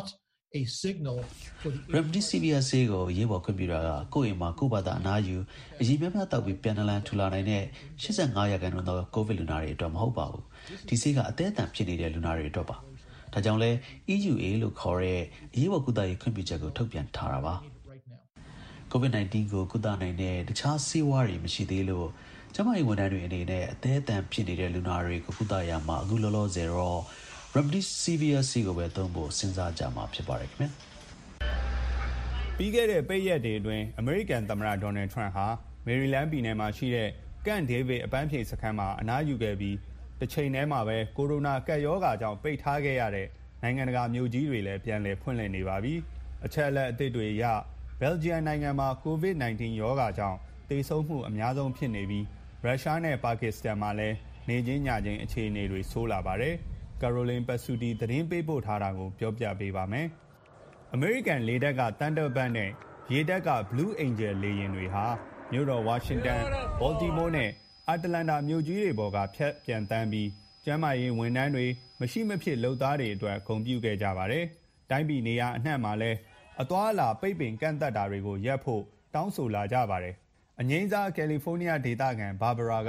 a signal for the remdesivir ဆေးကိုရေးပေါ်ခွင့်ပြုတာကကိုယ့်အိမ်မှာကိုယ့်ဘာသာအနားယူအရေးများများတောက်ပြီးပြန်လည်ထူလာနိုင်တဲ့eighty-fiveရာခိုင်နှုန်းသောကိုဗစ်လူနာတွေအတွက်မဟုတ်ပါဘူးဒီဆေးကအသေးအတန်ဖြစ်နေတဲ့လူနာတွေအတွက်ပါဒါကြောင့်လဲ E U A လို့ခေါ်တဲ့အရေးပေါ်ကုသရေးခွင့်ပြုချက်ကိုထုတ်ပြန်ထားတာပါ COVID nineteen ကိုကုသနိုင်တဲ့တခြားဆေးဝါးတွေမရှိသေးလို့ကျမကြီးဝန်ထမ်းတွေအနေနဲ့အသေးအတန်ဖြစ်နေတဲ့လူနာတွေကိုကုသရမှာအခုလောလောဆယ်တော့ remdesivir ဆေးကိုပဲသုံးဖို့စဉ်းစားကြမှာဖြစ်ပါတယ်ခင်ဗျာပြီးခဲ့တဲ့ပိတ်ရက်တွေအတွင်းအမေရိကန်သမ္မတဒေါ်နယ်ထရန့်ဟာမေရီလန်းပြည်နယ်မှာရှိတဲ့ကန့်ဒေးဗစ်အပန်းဖြေစခန်းမှာအနားယူခဲ့ပြီးတစ်ချိန်တည်းမှာပဲကိုရိုနာကပ်ရောဂါကြောင့်ပိတ်ထားခဲ့ရတဲ့နိုင်ငံတကာမြို့ကြီးတွေလည်းပြန်လည်ဖွင့်လှစ်နေပါပြီအချက်အလက်အသစ်တွေအရဘယ်လ်ဂျီယံနိုင်ငံမှာ COVID nineteen ရောဂါကြောင့်သေဆုံးမှုအများဆုံးဖြစ်နေပြီးရုရှားနဲ့ပါကစ္စတန်မှာလည်းနေချင်းညချင်းအခြေအနေတွေဆိုးလာပါတယ်။ Caroline Passuti သတင်းပေးပို့ထားတာကိုပြောပြပေးပါမယ်။ American လေတပ်က Thunderbird နဲ့ရေတပ်က Blue Angel လေယာဉ်တွေဟာမြို့တော် Washington, Baltimore နဲ့ Atlanta မြို့ကြီးတွေပေါ်ကဖြတ်ပြန်တန်းပြီးကျန်းမာရေးဝန်ထမ်းတွေမရှိမဖြစ်လုပ်သားတွေအတွက်ဂုဏ်ပြုခဲ့ကြပါတယ်။တိုင်းပြည်နေရာအနှံ့မှာလည်းအသွားအလာပိတ်ပင်ကန့်သတ်တာတွေကိုရပ်ဖို့တောင်းဆိုလာကြပါတယ်။အငိမ့်စားကယ်လီဖိုးနီးယားဒေသခံဘာဘရာက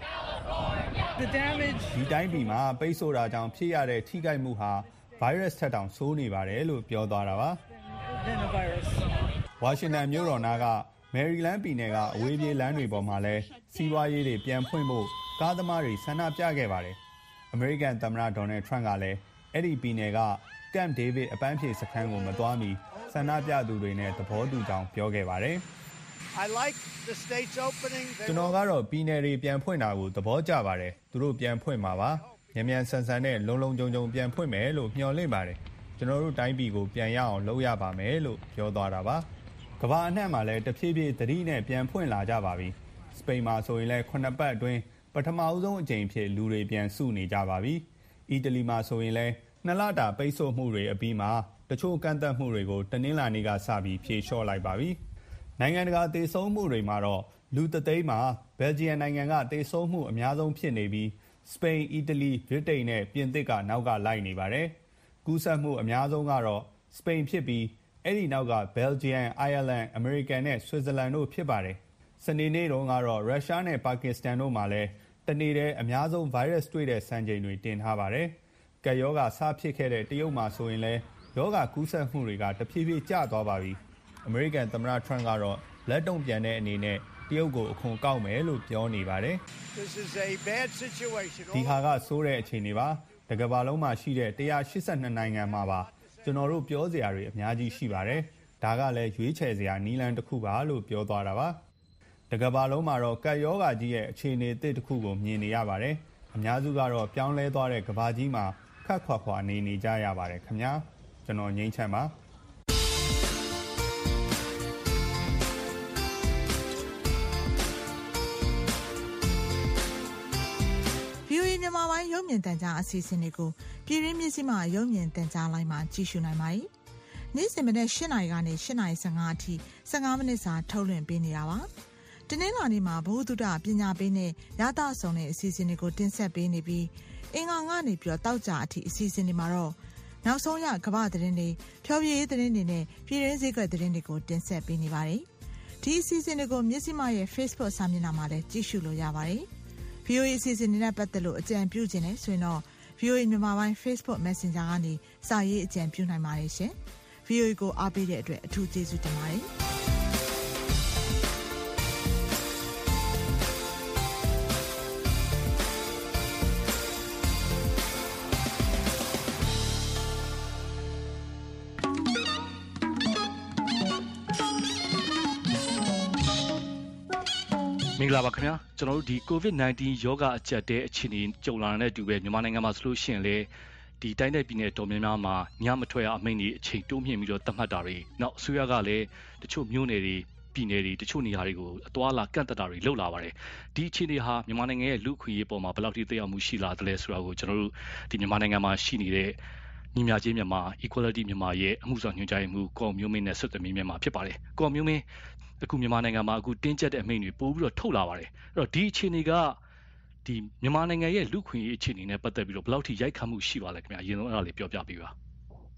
ဒီတိုင်းပြည်မှာပိတ်ဆို့တာကြောင့်ဖြစ်ရတဲ့ထိခိုက်မှုဟာဗိုင်းရပ်စ်ထက်တောင်ဆိုးနေပါတယ်လို့ပြောသွားတာပါ။ဝါရှင်တန်မြို့တော်နားကမယ်ရီလန်းပြည်နယ်ကအဝေးပြေးလမ်းတွေပေါ်မှာလည်းစီးပွားရေးတွေပြန်ဖွင့်ဖို့ကားသမားတွေဆန္ဒပြခဲ့ပါတယ်။အမေရိကန်သမ္မတဒေါ်နယ်ထရန့်ကလည်းအဲ့ဒီပြည်နယ်ကကမ်ဒေးဗစ်အပန်းဖြေစခန်းကိုမသွားမီဆန္ဒပြသူတွေနဲ့သဘောတူကြောင်းပြောခဲ့ပါတယ်။ I like the states opening. ကျွန်တော်ကတော့ပြည်နယ်တွေပြန်ဖွင့်တာကိုသဘောကျပါတယ်။သူတို့ပြန်ဖွင့်မှာပါ။မြန်မြန်ဆန်ဆန်နဲ့လုံလုံခြုံခြုံပြန်ဖွင့်မယ်လို့မျှော်လင့်ပါတယ်။ကျွန်တော်တို့တိုင်းပြည်ကိုပြန်ရအောင်လုပ်ရပါမယ်လို့ပြောသွားတာပါ။ကမ္ဘာအနှံ့မှာလည်းတဖြည်းဖြည်းသတိနဲ့ပြန်ဖွင့်လာကြပါပြီ။စပိန်မှာဆိုရင်လည်းခုနှစ်ပတ်အတွင်းပထမအဆုံးအကြိမ်ဖြစ်လူတွေပြန်စုနေကြပါပြီ။အီတလီမှာဆိုရင်လည်းနှစ်လတာပိတ်ဆို့မှုတွေအပြီးမှာတချို့ကန့်သတ်မှုတွေကိုတနင်္လာနေ့ကစပြီးဖြေလျှော့လိုက်ပါပြီ။နိုင်ငံတကာသေဆုံးမှုတွေမှာတော့လူတသိန်းမှာဘယ်လ်ဂျီယံနိုင်ငံကသေဆုံးမှုအများဆုံးဖြစ်နေပြီးစပိန်၊အီတလီ၊ဗြိတိန်နဲ့ပြင်သစ်ကနောက်ကလိုက်နေပါတယ်။ကူးစက်မှုအများဆုံးကတော့စပိန်ဖြစ်ပြီးအဲ့ဒီနောက်ကဘယ်လ်ဂျီယံ၊အိုင်ယာလန်၊အမေရိကန်နဲ့ဆွစ်ဇာလန်တို့ဖြစ်ပါတယ်။စနေနေ့တုန်းကတော့ရုရှားနဲ့ပါကစ္စတန်တို့မှာလည်းတနေ့တည်းအများဆုံးဗိုင်းရပ်စ်တွေ့တဲ့စံချိန်တွေတင်ထားပါတယ်။ကပ်ရောဂါစဖြစ်ခဲ့တဲ့တရုတ်မှာဆိုရင်လည်းရောဂါကူးစက်မှုတွေကတဖြည်းဖြည်းကျသွားပါပြီ။အမေရိကန်သမ္မတထရန့်ကတော့လက်တုံ့ပြန်တဲ့အနေနဲ့တရုတ်ကိုအခွန်ကောက်မယ်လို့ပြောနေပါတယ်။ This is a bad situation. ဒီဟာကဆိုးတဲ့အခြေအနေပါ။တကမ္ဘာလုံးမှာရှိတဲ့one hundred eighty-twoနိုင်ငံမှာပါကျွန်တော်တို့ပြောစရာတွေအများကြီးရှိပါတယ်။ဒါကလည်းရွေးချယ်စရာနည်းလမ်းတစ်ခုပါလို့ပြောသွားတာပါ။တကမ္ဘာလုံးမှာတော့ကပ်ရောဂါကြီးရဲ့အခြေအနေအသစ်တစ်ခုကိုမြင်နေရပါတယ်။အများစုကတော့ပြောင်းလဲသွားတဲ့ကမ္ဘာကြီးမှာခက်ခွာခွာနေနေကြရပါတယ်ခင်ဗျာ။ကျွန်တော်ငိမ့်ချမ်းပါ။ V O A မြန်မာပိုင်းရုပ်မြင်သံကြားအစီအစဉ်တွေကိုပြည်ရင်းမြစ်စီမှာရုပ်မြင်သံကြားလိုင်းမှာကြည့်ရှုနိုင်ပါတယ်။နေ့စဉ်မနေ့eightနာရီကနေeightနာရီfifteenအထိfifteenမိနစ်စာထုတ်လွှင့်ပေးနေတာပါ။တနင်္လာနေ့မှာဘုဒ္ဓပညာပေးနဲ့ရသဆောင်တဲ့အစီအစဉ်တွေကိုတင်ဆက်ပေးနေပြီးအင်္ဂါကနေပြီးတော့တောက်ကြအထိအစီအစဉ်တွေမှာတော့နောက်ဆုံးရကမ္ဘာသတင်းတွေဖြောပြရေးသတင်းတွေနဲ့ပြည်ရင်းစည်းကွက်သတင်းတွေကိုတင်ဆက်ပေးနေပါတယ်။ဒီအစီအစဉ်တွေကိုမြစ်စီမရဲ့ Facebook စာမျက်နှာမှာလည်းကြည့်ရှုလို့ရပါတယ်။ V O A အစီအစဉ်တွေနဲ့ပတ်သက်လို့အကြံပြုခြင်းနဲ့ဆိုရင်တော့ V O A မြန်မာပိုင်း Facebook Messenger ကနေစာရေးအကြံပြုနိုင်ပါတယ်ရှင်။ V O A ကိုအားပေးတဲ့အတွက်အထူးကျေးဇူးတင်ပါတယ်။မင်္ဂလာပါခင်ဗျာကျွန်တော်တို့ဒီ COVID nineteen ရောဂါအကျပ်တဲ့အခြေအနေကြုံလာတဲ့အတူပဲမြန်မာနိုင်ငံမှာဆိုလို့ရှိရင်လေဒီတိုင်းတဲ့ပြည်နယ်တော်များများမှာညမထွက်ရအမိန့်တွေအချိန်တိုးမြှင့်ပြီးတော့သတ်မှတ်တာတွေနောက်အစိုးရကလည်းတချို့မြို့နယ်တွေပြည်နယ်တွေတချို့နေရာတွေကိုအသွားလာကန့်သတ်တာတွေလုပ်လာပါတယ်ဒီအခြေအနေဟာမြန်မာနိုင်ငံရဲ့လူ့ခွင့်ရေးပေါ်မှာဘယ်လောက်ထိသက်ရောက်မှုရှိလာသလဲဆိုတာကိုကျွန်တော်တို့ဒီမြန်မာနိုင်ငံမှာရှိနေတဲ့ညီမချင်းမြန်မာ Equality မြန်မာရဲ့အမှုဆောင်ညွှန်ကြားရေးမှူးကော်မျိုးမင်းနဲ့ဆွတ်သမီးမြန်မာဖြစ်ပါတယ်ကော်မျိုးမင်းအခုမြန်မာနိုင်ငံမှာအခုတင်းကျပ်တဲ့အမိန့်တွေပို့ပြီးတော့ထုတ်လာပါတယ်အဲ့တော့ဒီအခြေအနေကဒီမြန်မာနိုင်ငံရဲ့လူခွင့်ရေးအခြေအနေနဲ့ပတ်သက်ပြီးတော့ဘယ်လောက်ထိရိုက်ခတ်မှုရှိပါလဲခင်ဗျာအရင်ဆုံးအဲ့ဒါလေးပြောပြပေးပါဟ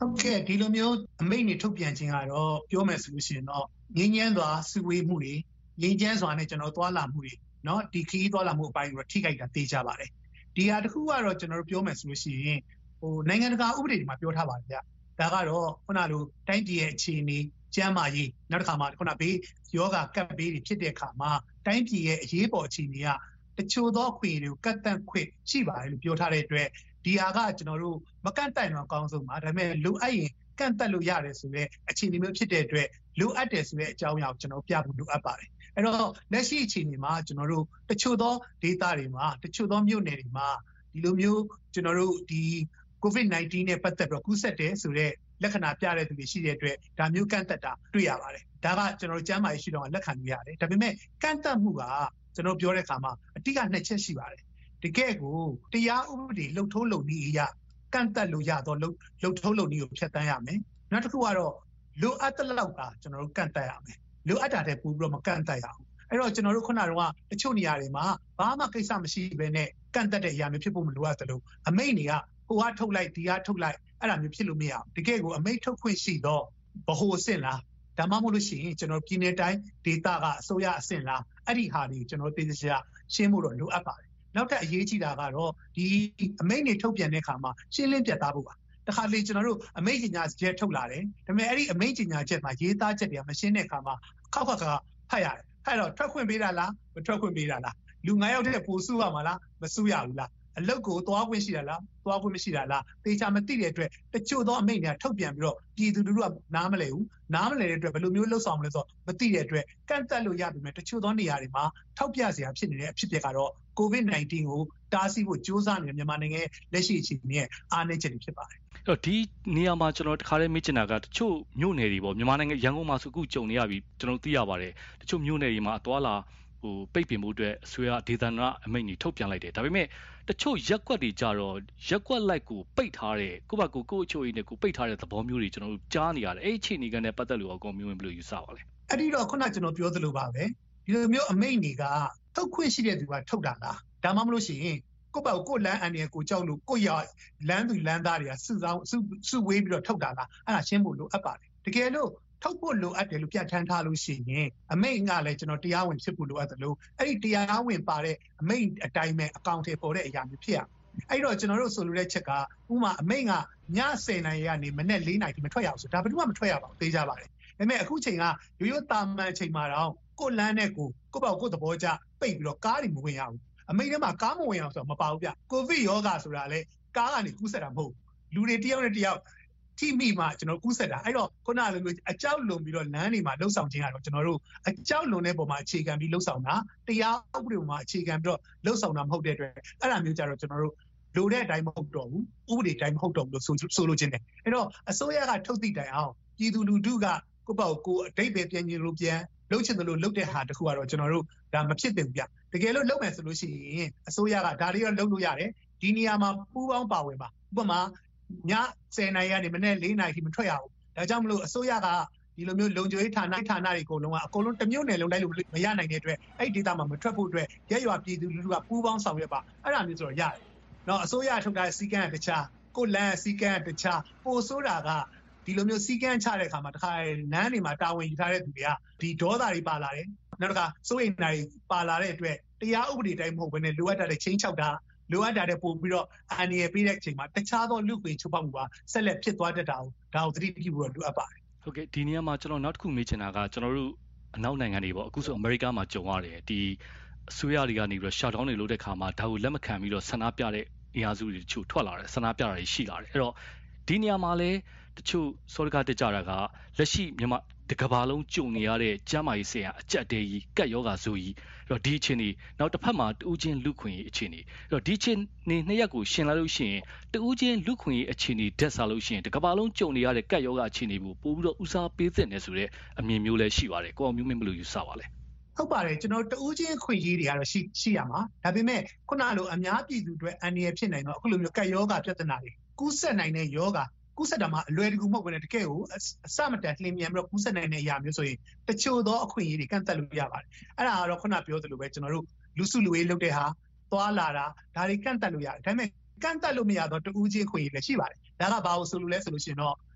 ဟုတ်ကဲ့ဒီလိုမျိုးအမိန့်တွေထုတ်ပြန်ခြင်းကတော့ပြောမယ်ဆိုလို့ရှိရင်တော့ငင်းငင်းစွာစုဝေးမှုတွေငင်းချမ်းစွာနဲ့ကျွန်တော်သွားလာမှုတွေเนาะဒီခီးသွားလာမှုအပိုင်းကိုထိခိုက်တာသိကြပါတယ်ဒီဟာတစ်ခုကတော့ကျွန်တော်တို့ပြောမယ်ဆိုလို့ရှိရင်ဟိုနိုင်ငံတကာဥပဒေတွေမှာပြောထားပါတယ်ဗျဒါကတော့ခုနလိုတိုင်းပြည်ရဲ့အခြေအနေကျန်းမာရေးနောက်တစ်ခါမှခုနဘေးယောဂကပ်ဘေးတွေဖြစ်တဲ့အခါမှာတိုင်းပြည်ရဲ့အရေးပေါ်အခြေအနေကတချို့သောအခွင့်အရေးတွေကိုကတ်တန့်ခွင့်ရှိပါတယ်လို့ပြောထားတဲ့အတွက်ဒီဟာကကျွန်တော်တို့မကန့်တိုင်တော့အကောင်းဆုံးပါဒါပေမဲ့လိုအပ်ရင်ကန့်တက်လို့ရတယ်ဆိုတဲ့အခြေအနေမျိုးဖြစ်တဲ့အတွက်လိုအပ်တယ်ဆိုတဲ့အကြောင်းအရာကိုကျွန်တော်ပြဖို့လိုအပ်ပါတယ်အဲ့တော့လက်ရှိအခြေအနေမှာကျွန်တော်တို့တချို့သော data တွေမှာတချို့သောမြို့နယ်တွေမှာဒီလိုမျိုးကျွန်တော်တို့ဒီ COVID nineteen နဲ့ပတ်သက်ပြီးကူးစက်တယ်ဆိုတဲ့လက္ခဏာပြတဲ့သူတွေရှိတဲ့အတွက်ဒါမျိုးကန့်တက်တာတွေ့ရပါတယ်ဒါကကျွန်တော်တို့ကျန်းမာရေးရှိတော့လက်ခံလို့ရတယ်ဒါပေမဲ့ကန့်တက်မှုကကျွန်တော်ပြောတဲ့အခါမှာအတိအကနှစ်ချက်ရှိပါတယ်တကယ်ကိုတရားဥပဒေလှုပ်ထိုးလုံနည်းအရကန့်တက်လို့ရတော့လှုပ်လှုပ်ထိုးလုံနည်းကိုဖျက်ဆီးရမယ်နောက်တစ်ခုကတော့လိုအပ်တဲ့လောက်ကကျွန်တော်တို့ကန့်တက်ရမယ်လိုအပ်တာတဲ့ပို့ပြီးတော့မကန့်တက်ရအောင်အဲ့တော့ကျွန်တော်တို့ခုနကတော့တချို့နေရာတွေမှာဘာမှကိစ္စမရှိဘဲနဲ့ကန့်တက်တဲ့အရာမျိုးဖြစ်ဖို့မလိုအပ်သလိုအမိန့်တွေကဟိုကထုတ်လိုက်ဒီကထုတ်လိုက်အဲ့ဒါမျိုးဖြစ်လို့မရဘူးတကယ်ကိုအမိန့်ထုတ်ခွင့်ရှိတော့ဘဟိုအဆင့်လားဒါမှမဟုတ်လို့ရှိရင်ကျွန်တော်ပြည်နယ်တိုင်းဒေသကအစိုးရအဆင့်လားအဲ့ဒီဟာတွေကျွန်တော်သိချာရှင်းဖို့တော့လိုအပ်ပါတယ်နောက်ထပ်အရေးကြီးတာကတော့ဒီအမိန့်တွေထုတ်ပြန်တဲ့အခါမှာရှင်းလင်းပြတ်သားဖို့ပါတခါလေကျွန်တော်တို့အမိန့်ကြီးညာချက်ထုတ်လာတယ်ဒါပေမဲ့အဲ့ဒီအမိန့်ကြီးညာချက်မှာရေးသားချက်တွေကမရှင်းတဲ့အခါမှာခောက်ခါခါဖတ်ရတယ်အဲ့တော့ထွက်ခွင့်ပေးတာလားမထွက်ခွင့်ပေးတာလားလူငါးယောက်တည်းပိုစုရမှာလားမစုရဘူးလားအလုတ်ကိုသွားခွင့်ရှိတာလားသွားခွင့်မရှိတာလားတေချာမသိတဲ့အတွက်တချို့သောအမိန့်တွေကထုတ်ပြန်ပြီးတော့ပြည်သူလူထုကနားမလည်ဘူးနားမလည်တဲ့အတွက်ဘယ်လိုမျိုးလှုပ်ဆောင်မလဲဆိုတော့မသိတဲ့အတွက်ကန့်တက်လို့ရပြီမဲ့တချို့သောနေရာတွေမှာထောက်ပြစရာဖြစ်နေတဲ့အဖြစ်တွေကတော့ COVID nineteen ကိုတားဆီးဖို့ကြိုးစားနေတဲ့မြန်မာနိုင်ငံရဲ့လက်ရှိအခြေအနေနဲ့အားနည်းချက်တွေဖြစ်ပါတယ်အဲ့တော့ဒီနေရာမှာကျွန်တော်တခါလေးမေးချင်တာကတချို့မြို့နယ်တွေပေါ့မြန်မာနိုင်ငံရန်ကုန်မှာဆိုအခုကြုံနေရပြီကျွန်တော်သိရပါတယ်တချို့မြို့နယ်တွေမှာအသွာလာဟိုပိတ်ပင်မှုအတွက်အစိုးရဒေသနာအမိန့်တွေထုတ်ပြန်လိုက်တယ်ဒါပေမဲ့တချို့ရက်ကွက်တွေကြတော့ရက်ကွက်လိုက်ကိုပိတ်ထားတဲ့ကိုယ့်ဘက်ကိုကိုယ့်အချို့အင်းနဲ့ကိုပိတ်ထားတဲ့သဘောမျိုးတွေကျွန်တော်တို့ကြားနေရတယ်အဲ့အခြေအနေကလည်းပတ်သက်လို့အကောင်မျိုးဝင်ဘယ်လိုယူဆပါလဲအဲ့ဒီတော့ခုနကျွန်တော်ပြောသလိုပါပဲဒီလိုမျိုးအမိန့်တွေကထုတ်ခွင့်ရှိတဲ့သူကထုတ်တာလားဒါမှမဟုတ်ရှင်ကိုယ့်ဘက်ကိုကိုယ်လမ်းအန်ရကိုကြောက်လို့ကိုယ့်ရလမ်းသူလမ်းသားတွေကစုဆောင်စုစုဝေးပြီးတော့ထုတ်တာလားအဲ့ဒါရှင်းဖို့လိုအပ်ပါတယ်တကယ်လို့ထုတ်ဖို့လိုအပ်တယ်လို့ပြဋ္ဌာန်းထားလို့ရှိရင်အမိန့်ကလည်းကျွန်တော်တရားဝင်ဖြစ်ဖို့လိုအပ်တယ်လို့အဲ့ဒီတရားဝင်ပါတဲ့အမိန့်အတိုင်းပဲအကောင့်ထဲပေါ်တဲ့အရာမျိုးဖြစ်ရအဲ့တော့ကျွန်တော်တို့ဆိုလိုတဲ့ချက်ကဥမာအမိန့်ကညဆယ်နာရီကနေမနေ့လေးနာရီမထွက်ရအောင်ဆိုဒါဘယ်သူမှမထွက်ရပါဘူးသိကြပါတယ်ဒါပေမဲ့အခုချိန်ကရိုးရိုးတာမန်အချိန်မှာတော့ကိုယ်လမ်းနဲ့ကိုကိုယ့်ဘောက်ကိုယ်သဘောကျပိတ်ပြီးတော့ကားတွေမဝင်ရဘူးအမိန့်ထဲမှာကားမဝင်အောင်ဆိုတော့မပါဘူးဗျကိုဗစ်ရောဂါဆိုတာလေကားကနေကူးစက်တာမဟုတ်လူတွေတယောက်နဲ့တယောက်ထိမိမှကျွန်တော်ကူးစက်တာအဲ့တော့ခုနလိုမျိုးအကြောက်လွန်ပြီးတော့လမ်းတွေမှာလှုပ်ဆောင်ခြင်းကတော့ကျွန်တော်တို့အကြောက်လွန်တဲ့ပုံမှာအခြေခံပြီးလှုပ်ဆောင်တာတရားဥပဒေပုံမှာအခြေခံပြီးတော့လှုပ်ဆောင်တာမဟုတ်တဲ့အတွက်အဲ့ဒါမျိုးကြတော့ကျွန်တော်တို့လိုတဲ့အတိုင်းမဟုတ်တော့ဘူးဥပဒေတိုင်းမဟုတ်တော့ဘူးလို့ဆိုဆိုလိုချင်တယ်အဲ့တော့အစိုးရကထုတ်သိတိုင်အောင်ပြည်သူလူထုကကိုယ့်ဘောက်ကိုအတိတ်ပဲပြန်ရင်လို့ပြန်လှုပ်ချင်တယ်လို့လှုပ်တဲ့ဟာတခုကတော့ကျွန်တော်တို့ဒါမဖြစ်သင့်ဘူးဗျတကယ်လို့လှုပ်မယ်ဆိုလို့ရှိရင်အစိုးရကဒါတွေတော့လှုပ်လို့ရတယ်ဒီနေရာမှာပူးပေါင်းပါဝင်ပါဥပမာညဆယ်နာရီကနေမနေ့လေးနာရီထိမထွက်ရဘူးဒါကြောင့်မလို့အစိုးရကဒီလိုမျိုးလုံခြုံရေးဌာနဌာနတွေအကုန်လုံးကအကုန်လုံးတစ်မျိုးနယ်လုံးလိုက်လို့မရနိုင်တဲ့အတွက်အဲ့ဒီဒေတာမှာမထွက်ဖို့အတွက်ရက်ရွာပြည်သူလူထုကပူးပေါင်းဆောင်ရွက်ပါအဲ့ဒါမျိုးဆိုတော့ရတယ်နော်အစိုးရထုတ်တဲ့စီကံတခြားကိုလန်စီကံတခြားပိုဆိုတာကဒီလိုမျိုးစီကံချတဲ့အခါမှာတခါလမ်းတွေမှာတာဝန်ယူထားတဲ့သူတွေကဒီဒေါသတွေပါလာတယ်နောက်တစ်ခါစိုးရိမ်တာတွေပါလာတဲ့အတွက်တရားဥပဒေတိုင်းမဟုတ်ဘဲနဲ့လိုအပ်တဲ့ချင်းချောက်တာလိုအပ်တာတဲ့ပို့ပြီးတော့အန်ရပေးတဲ့အချိန်မှာတခြားသောလူ့ခွင့်ချိုးဖောက်မှုပါဆက်လက်ဖြစ်သွားတတ်တာကိုဒါကိုသတိပြုဖို့လိုအပ်ပါတယ်ဟုတ်ကဲ့ဒီနေရာမှာကျွန်တော်နောက်တစ်ခုမေးချင်တာကကျွန်တော်တို့အနောက်နိုင်ငံတွေပေါ့အခုဆိုအမေရိကမှာကြုံရတယ်ဒီအစိုးရတွေကနေပြီးတော့ shut down တွေလုပ်တဲ့ခါမှာဒါကိုလက်မခံပြီးတော့ဆန္ဒပြတဲ့အင်အားစုတွေတချို့ထွက်လာတယ်ဆန္ဒပြတာတွေရှိလာတယ်အဲ့တော့ဒီနေရာမှာလည်းတချို့စောဒကတက်ကြတာကလက်ရှိမြန်မာတကဘာလုံးကြုံနေရတဲ့ကျန်းမာရေးဆိုင်ရာအကျက်တဲကြီးကက်ယောဂါဆိုကြီးအဲ့တော့ဒီအခြေအနေနောက်တစ်ဖက်မှာတူးချင်းလူခွင့်ရေးအခြေအနေအဲ့တော့ဒီချင်းနေနှစ်ရက်ကိုရှင်လာလို့ရှိရင်တူးချင်းလူခွင့်ရေးအခြေအနေတက်စားလို့ရှိရင်တကဘာလုံးကြုံနေရတဲ့ကက်ယောဂါအခြေအနေကိုပို့ပြီးတော့ဦးစားပေးသင့်တယ်ဆိုတဲ့အမြင်မျိုးလည်းရှိပါတယ်ကိုအောင်မျိုးမင်းဘယ်လိုယူဆပါလဲဟုတ်ပါတယ်ကျွန်တော်တူးချင်းခွင့်ရေးတွေကတော့ရှိရှိရမှာဒါပေမဲ့ခုနလိုအများပြည်သူတွေအန္တရာယ်ဖြစ်နိုင်တော့အခုလိုမျိုးကက်ယောဂါပြဿနာတွေကူးစက်နိုင်တဲ့ယောဂါကူးစက်တာမှအလွယ်တကူမဟုတ်ဘူးလေတကယ်ကိုအစမတန်လှင်မြန်ပြီးတော့ကူးစက်နိုင်တဲ့အရာမျိုးဆိုရင်တချို့သောအခွင့်အရေးတွေကန့်သက်လို့ရပါတယ်အဲ့ဒါကတော့ခုနပြောသလိုပဲကျွန်တော်တို့လူစုလူဝေးလုပ်တဲ့ဟာသွားလာတာဒါတွေကန့်သက်လို့ရတယ်ဒါပေမဲ့ကန့်သက်လို့မရတော့တူးချင်းခွင့်ရေးလည်းရှိပါတယ်ဒါကဘာလို့ဆိုလို့လဲဆိုလို့ရှိရင်တော့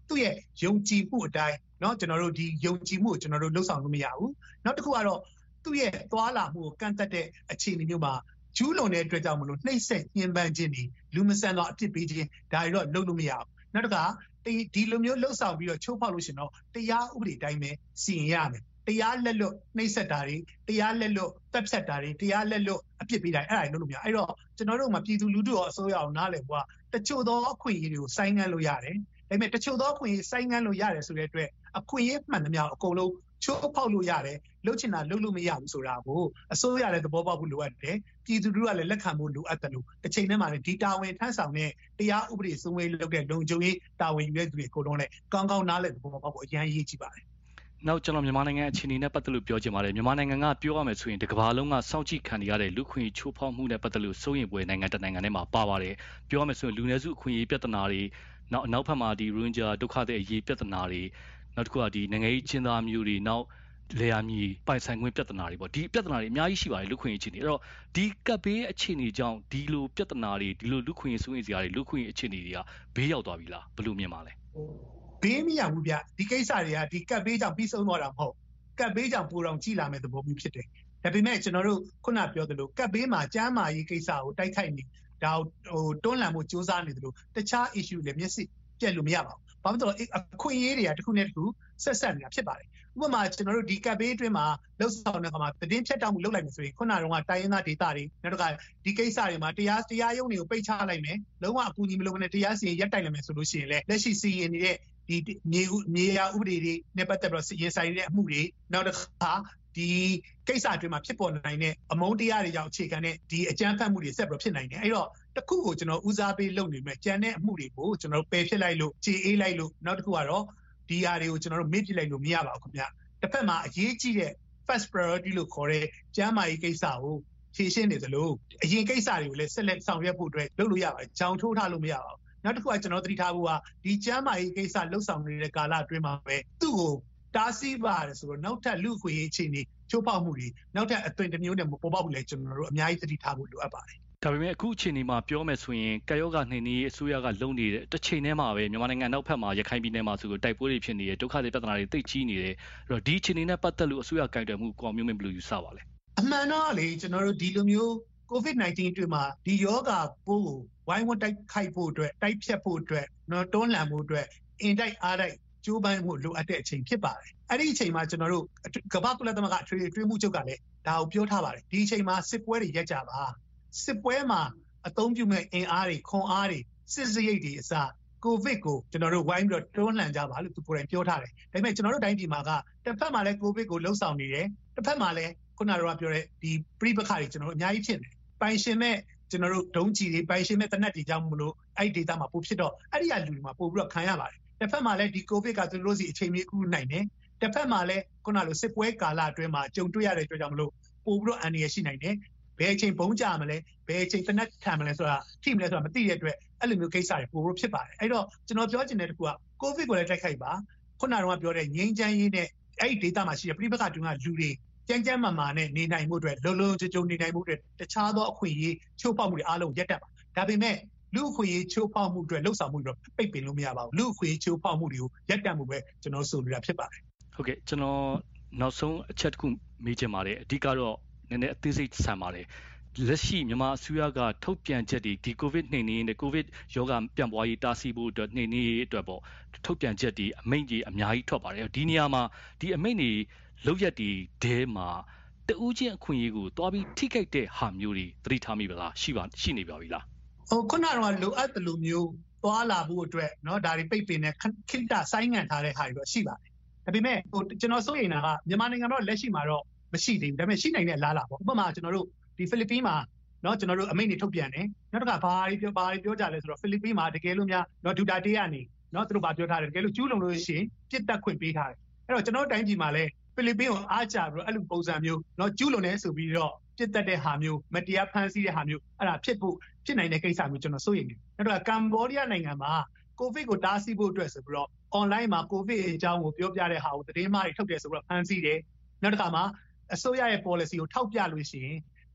သူ့ရဲ့ယုံကြည်မှုအတိုင်းเนาะကျွန်တော်တို့ဒီယုံကြည်မှုကိုကျွန်တော်တို့လှုပ်ဆောင်လို့မရဘူးနောက်တစ်ခုကတော့သူ့ရဲ့သွားလာမှုကိုကန့်သက်တဲ့အခြေအနေမျိုးမှာကျူးလွန်တဲ့အတွက်ကြောင့်မလို့နှိမ့်ဆက်ညှဉ်းပန်းခြင်းတွေလူမဆန်တော့အပြစ်ပေးခြင်းဒါတွေတော့လုပ်လို့မရဘူးနောက်တစ်ခါဒီလိုမျိုးလှုပ်ဆောင်ပြီးတော့ချိုးဖောက်လို့ရှင်တော့တရားဥပဒေတိုင်းပဲစီရင်ရမယ်တရားလက်လွတ်နှိမ့်ဆက်တာတွေတရားလက်လွတ်တပ်ဖြတ်တာတွေတရားလက်လွတ်အပြစ်ပေးတာအဲ့ဒါတွေလုပ်လို့မရအဲ့တော့ကျွန်တော်တို့မှာပြည်သူလူထုရောအစိုးရအောင်နားလည်ဖို့ကတချို့သောအခွင့်အရေးတွေကိုစိုင်းငန်းလို့ရတယ်ဒါပေမဲ့တချို့သောအခွင့်အရေးစိုင်းငန်းလို့ရတယ်ဆိုတဲ့အတွက်အခွင့်အရေးမှန်သမျှအကုန်လုံးချိုးဖောက်လို့ရတယ်လှုပ်ချင်တာလှုပ်လို့မရဘူးဆိုတာကိုအစိုးရလည်းသဘောပေါက်ဖို့လိုအပ်တယ်ပြည်သူလူထုကလည်းလက်ခံဖို့လိုအပ်တယ်လို့တစ်ချိန်တည်းမှာလည်းဒီတာဝန်ထမ်းဆောင်တဲ့တရားဥပဒေစိုးမိုးလုပ်တဲ့လုံခြုံရေးတာဝန်ယူတဲ့သူတွေအကုန်လုံးလည်းကောင်းကောင်းနားလည်သဘောပေါက်ဖို့အရန်ရေးကြည့်ပါတယ်နောက်ကျွန်တော်မြန်မာနိုင်ငံအခြေအနေနဲ့ပတ်သက်လို့ပြောချင်ပါတယ်မြန်မာနိုင်ငံကပြောရမယ်ဆိုရင်ဒီကမ္ဘာလုံးကစောင့်ကြည့်ခံနေရတဲ့လူခွင့်ချိုးဖောက်မှုနဲ့ပတ်သက်လို့စိုးရိမ်ပွဲနိုင်ငံတကာနိုင်ငံထဲမှာပါပါတယ်ပြောရမယ်ဆိုရင်လူနည်းစုအခွင့်အရေးပြဿနာတွေနောက်အနောက်ဘက်မှာဒီရိုဟင်ဂျာဒုက္ခသည်အရေးပြဿနာတွေနောက်တစ်ခုကဒီနိုင်ငံရေးချင်းသားမျိုးတွေနောက်လေယာမြေပိုင်ဆိုင်ခွင့်ပြဿနာတွေပေါ့ဒီပြဿနာတွေအများကြီးရှိပါတယ်လူခွင့်အခြေအနေအဲ့တော့ဒီကပ်ဘေးအခြေအနေကြောင့်ဒီလိုပြဿနာတွေဒီလိုလူခွင့်စိုးရိမ်စရာတွေလူခွင့်အခြေအနေတွေကဘေးရောက်သွားပြီလားဘယ်လိုမြင်ပါလဲဘေးမရဘူးဗျဒီကိစ္စတွေကဒီကပ်ဘေးကြောင့်ပြီးဆုံးသွားတာမဟုတ်ကပ်ဘေးကြောင့်ပိုတော့ကြည်လာမဲ့သဘောမျိုးဖြစ်တယ်ဒါပေမဲ့ကျွန်တော်တို့ခုနပြောသလိုကပ်ဘေးမှာကျန်းမာရေးကိစ္စကိုတိုက်ခိုက်နေဒါဟိုတွန်းလှန်မှုစူးစမ်းနေသလိုတခြား issue တွေမျက်စိပြက်လို့မရပါဘူးဘာလို့လဲဆိုတော့အခွင့်အရေးတွေကတစ်ခုနဲ့တစ်ခုဆက်ဆက်နေတာဖြစ်ပါတယ်ဥပမာကျွန်တော်တို့ဒီကပ်ဘေးအတွင်းမှာလှုပ်ဆောင်တဲ့အခါမှာသတင်းဖြတ်တောက်မှုလုပ်လိုက်မယ်ဆိုရင်ခုနကတော့တိုင်းရင်းသားဒေသတွေနောက်တစ်ခါဒီကိစ္စတွေမှာတရားတရားရုံးတွေကိုပိတ်ချလိုက်မယ်လုံးဝအကူအညီမလုပ်ဘဲနဲ့တရားစီရင်ရပ်တိုက်လိုက်မယ်ဆိုလို့ရှိရင်လည်းလက်ရှိစီရင်နေတဲ့ဒီမြေမြေယာဥပဒေတွေနဲ့ပတ်သက်ပြီးတော့ရင်ဆိုင်နေတဲ့အမှုတွေနောက်တစ်ခါဒီကိစ္စအတွင်းမှာဖြစ်ပေါ်နိုင်တဲ့အမုန်းတရားတွေကြောင့်အခြေခံတဲ့ဒီအကြမ်းဖက်မှုတွေဆက်ပြီးဖြစ်နိုင်တယ်အဲ့တော့တခုကိုကျွန်တော်ဦးစားပေးလုပ်နေမယ်ကြံတဲ့အမှုတွေကိုကျွန်တော်ပယ်ဖြစ်လိုက်လို့ခြေအေးလိုက်လို့နောက်တစ်ခုကတော့ဒီဟာတွေကိုကျွန်တော်တို့မေ့ပြလိုက်လို့မရပါဘူးခင်ဗျတစ်ဖက်မှာအရေးကြီးတဲ့ first priority လို့ခေါ်တဲ့ကျန်းမာရေးကိစ္စကိုဖြေရှင်းနေသလိုအရင်ကိစ္စတွေကိုလည်းဆက်လက်ဆောင်ရွက်ဖို့အတွက်လုပ်လို့ရပါတယ်ကြောင်ထိုးထားလို့မရပါဘူးနောက်တစ်ခုကကျွန်တော်သတိထားဖို့ကဒီကျန်းမာရေးကိစ္စလှုပ်ဆောင်နေတဲ့ကာလအတွင်းမှာပဲသူ့ကိုတားဆီးပါတယ်ဆိုတော့နောက်ထပ်လူ့အခွင့်အရေးအခြေအနေချိုးဖောက်မှုတွေနောက်ထပ်အသွင်တစ်မျိုးနဲ့ပေါ်ပေါက်လို့လည်းကျွန်တော်တို့အများကြီးသတိထားဖို့လိုအပ်ပါတယ်ဒါပေမဲ့အခုအချိန်ဒီမှာပြောမယ်ဆိုရင်ကယောဂနှိမ်နင်းရေးအစိုးရကလုံနေတဲ့တစ်ချိန်တည်းမှာပဲမြန်မာနိုင်ငံနောက်ဖက်မှာရခိုင်ပြည်နယ်မှာဆိုလို့တိုက်ပွဲတွေဖြစ်နေတယ်ဒုက္ခတွေပြဿနာတွေသိကြီးနေတယ်အဲ့တော့ဒီအချိန်နဲ့ပတ်သက်လို့အစိုးရကင်တွယ်မှုကောင်းမျိုးမင်းဘယ်လိုယူဆပါလဲအမှန်တော့လေကျွန်တော်တို့ဒီလိုမျိုး COVID nineteen အတွင်းမှာဒီယောဂပိုးကိုဝိုင်းဝန်းတိုက်ခိုက်ဖို့အတွက်တိုက်ဖြတ်ဖို့အတွက်နော်တွန်းလှန်ဖို့အတွက်အင်တိုက်အားတိုက်ကျိုးပမ်းမှုလိုအပ်တဲ့အချိန်ဖြစ်ပါတယ်အဲ့ဒီအချိန်မှာကျွန်တော်တို့ကမ္ဘာကုလသမဂ္ဂအထွေထွေအတွင်းမှုချုပ်ကလည်းဒါကိုပြောထားပါတယ်ဒီအချိန်မှာစစ်ပွဲတွေရပ်ကြပါစစ်ပွဲမှာအသုံးပြုမဲ့အင်အားတွေခွန်အားတွေစစ်စရိတ်တွေအစားကိုဗစ်ကိုကျွန်တော်တို့ဝိုင်းပြီးတော့တွန်းလှန်ကြပါလို့သူကိုယ်တိုင်ပြောထားတယ်ဒါပေမဲ့ကျွန်တော်တို့တိုင်းပြည်မှာကတစ်ဖက်မှာလည်းကိုဗစ်ကိုလှုပ်ဆောင်နေတယ်တစ်ဖက်မှာလည်းခုနကတော့ပြောတဲ့ဒီပြိပခါတွေကျွန်တော်တို့အများကြီးဖြစ်နေတယ်ပိုင်ရှင်မဲ့ကျွန်တော်တို့ဒုံးကြီးတွေပိုင်ရှင်မဲ့တနက်တွေကြောင့်မလို့အဲ့ဒီဒေတာမှာပို့ဖြစ်တော့အဲ့ဒီအလူတွေမှာပို့ပြီးတော့ခံရပါတယ်တစ်ဖက်မှာလည်းဒီကိုဗစ်ကသူတို့စီအချိန်မီကူနိုင်တယ်တစ်ဖက်မှာလည်းခုနလိုစစ်ပွဲကာလအတွင်းမှာကြုံတွေ့ရတဲ့အတွက်ကြောင့်မလို့ပို့ပြီးတော့အန္တရာယ်ရှိနိုင်တယ်ဘယ်အချိန်ဘုံကြမလဲဘယ်အချိန်တနက်ထန်မလဲဆိုတာထိမလဲဆိုတာမသိတဲ့အတွက်အဲ့လိုမျိုးကိစ္စတွေပို့ပြီးဖြစ်ပါတယ်အဲ့တော့ကျွန်တော်ပြောချင်တဲ့တကူကကိုဗစ်ကိုလည်းတိုက်ခိုက်ပါခုနကတော့ပြောတဲ့ငြိမ်းချမ်းရေးနဲ့အဲ့ဒီဒေတာမှာရှိတဲ့ပြိပခါတုန်းကလူတွေကြမ်းကြမ်းမာမာနဲ့နေနိုင်မှုအတွက်လုံလုံခြုံခြုံနေနိုင်မှုအတွက်တခြားသောအခွင့်အရေးချိုးဖောက်မှုတွေအားလုံးရပ်တန့်ပါဒါပေမဲ့လူအခွင့်အရေးချိုးဖောက်မှုအတွက်လှုပ်ဆောင်မှုတွေပိတ်ပင်လို့မရပါဘူးလူအခွင့်အရေးချိုးဖောက်မှုတွေကိုရပ်တန့်မှုပဲကျွန်တော်ဆိုလိုတာဖြစ်ပါတယ်ဟုတ်ကဲ့ကျွန်တော်နောက်ဆုံးအချက်တစ်ခုမေးချင်ပါတယ်အဓိကတော့နည်းနည်းအသေးစိတ်ဆန်ပါတယ်လက်ရှိမြန်မာအစိုးရကထုတ်ပြန်ချက်တွေဒီကိုဗစ်နှိမ်နင်းရေးနဲ့ကိုဗစ်ရောဂါပြန့်ပွားရေးတားဆီးဖို့အတွက်နှိမ်နင်းရေးအတွက်ပေါ့ထုတ်ပြန်ချက်တွေအမိန့်ကြီးအများကြီးထွက်ပါတယ်ဒီနေရာမှာဒီအမိန့်တွေလောက်ရက်ဒီတဲမှာတဦးချင်းအခွင့်အရေးကိုတွားပြီးထိခိုက်တဲ့ဟာမျိုးတွေသတိထားမိပါလားရှိပါရှိနေပါပြီလားဟိုခုနကတော့လိုအပ်တယ်လို့မျိုးသွားလာဖို့အတွက်เนาะဒါတွေပိတ်ပင်တဲ့ခိတဆိုင်းငံ့ထားတဲ့ဟာတွေတော့ရှိပါတယ်ဒါပေမဲ့ဟိုကျွန်တော်စိုးရိမ်တာကမြန်မာနိုင်ငံတော့လက်ရှိမှာတော့မရှိသေးဘူးဒါပေမဲ့ရှိနိုင်တဲ့လားလားပေါ့ဥပမာကျွန်တော်တို့ဒီဖိလစ်ပင်းမှာเนาะကျွန်တော်တို့အမိန့်တွေထုတ်ပြန်တယ်နောက်တစ်ခါဘာတွေပြောဘာတွေပြောကြလဲဆိုတော့ဖိလစ်ပင်းမှာတကယ်လို့များเนาะဒူတာတေးကနေเนาะသူတို့ဘာပြောထားတယ်တကယ်လို့ကျူးလွန်လို့ရှိရင်ပြစ်တက်ခွင့်ပေးထားတယ်အဲ့တော့ကျွန်တော်တို့တိုင်းပြည်မှာလည်းဖိလစ်ပင်းကိုအားကြပြီးတော့အဲ့လိုပုံစံမျိုးเนาะကျူးလွန်နေဆိုပြီးတော့ပြစ်တက်တဲ့ဟာမျိုးမတရားဖမ်းဆီးတဲ့ဟာမျိုးအဲ့ဒါဖြစ်ဖို့ဖြစ်နိုင်တဲ့ကိစ္စမျိုးကျွန်တော်စိုးရိမ်တယ်နောက်တော့ကမ်ဘောဒီးယားနိုင်ငံမှာကိုဗစ်ကိုတားဆီးဖို့အတွက်ဆိုပြီးတော့ online မှာကိုဗစ်အကြောင်းကိုပြောပြတဲ့ဟာကိုသတင်းမှားတွေထုတ်တယ်ဆိုပြီးတော့ဖမ်းဆီးတယ်နောက်တစ်ခါမှာအစိုးရရဲ့ policy ကိုထောက်ပြလို့ရှိရင်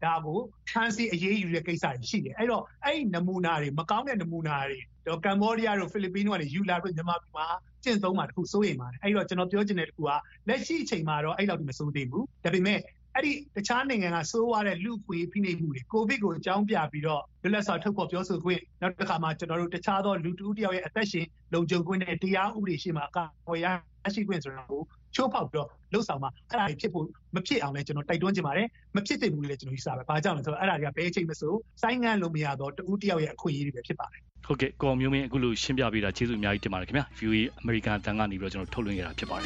ဒါကိုဖမ်းဆီးအရေးယူတဲ့ကိစ္စတွေရှိတယ်အဲ့တော့အဲ့ဒီနမူနာတွေမကောင်းတဲ့နမူနာတွေတော့ကမ္ဘောဒီးယားတို့ဖိလစ်ပင်းတို့ကနေယူလာပြီးမြန်မာပြည်မှာကျင့်သုံးမှာတခုစိုးရိမ်ပါတယ်အဲ့တော့ကျွန်တော်ပြောချင်တဲ့တခုကလက်ရှိအချိန်မှာတော့အဲ့လောက်မစိုးသေးဘူးဒါပေမဲ့အဲ့ဒီတခြားနိုင်ငံကစိုးရတဲ့လူခွေဖိနှိပ်မှုတွေကိုဗစ်ကိုအကြောင်းပြပြီးတော့လွတ်လပ်စွာထုတ်ဖော်ပြောဆိုခွင့်နောက်တစ်ခါမှကျွန်တော်တို့တခြားသောလူတူတယောက်ရဲ့အသက်ရှင်လုံခြုံခွင့်နဲ့တရားဥပဒေရှိမှအကာအကွယ်ရရှိခွင့်ဆိုတာကိုချိုးဖောက်ပြီးတော့လှုပ်ဆောင်မှာအဲ့ဒါတွေဖြစ်ဖို့မဖြစ်အောင်လည်းကျွန်တော်တိုက်တွန်းချင်ပါတယ်မဖြစ်သင့်ဘူးလေကျွန်တော်ယူဆပဲဘာကြောင့်လဲဆိုတော့အဲ့ဒါတွေကဘယ်အချိန်မဆိုစိုင်းငံ့လို့မရတော့တူတယောက်ရဲ့အခွင့်အရေးတွေပဲဖြစ်ပါတယ်ဟုတ်ကဲ့ကိုမျိုးမင်းအခုလိုရှင်းပြပေးတာကျေးဇူးအများကြီးတင်ပါတယ်ခင်ဗျာ view အမေရိကန်အတန်းကနေပြီးတော့ကျွန်တော်ထုတ်လွှင့်ခဲ့တာဖြစ်ပါတယ်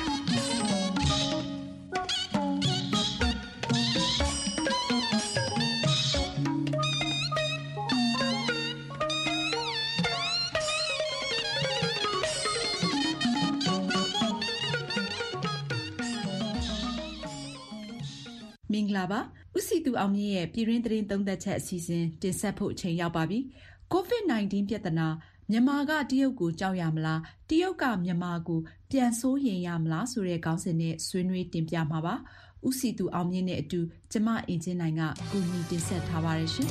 မင်္ဂလာပါဥစီသူအောင်မြင့်ရဲ့ပြည်တွင်းသတင်းသုံးသပ်ချက်အစီအစဉ်တင်ဆက်ဖို့အချိန်ရောက်ပါပြီကိုဗစ် ၁၉ ပြဿနာမြန်မာကတရုတ်ကိုကြောက်ရမလားတရုတ်ကမြန်မာကိုပြန်ဆိုးရင်ရမလားဆိုတဲ့ခေါင်းစဉ်နဲ့ဆွေးနွေးတင်ပြမှာပါဥစီသူအောင်မြင့်နဲ့အတူကျမအင်ဂျင်နိုင်ကကူညီတင်ဆက်ထားပါတယ်ရှင်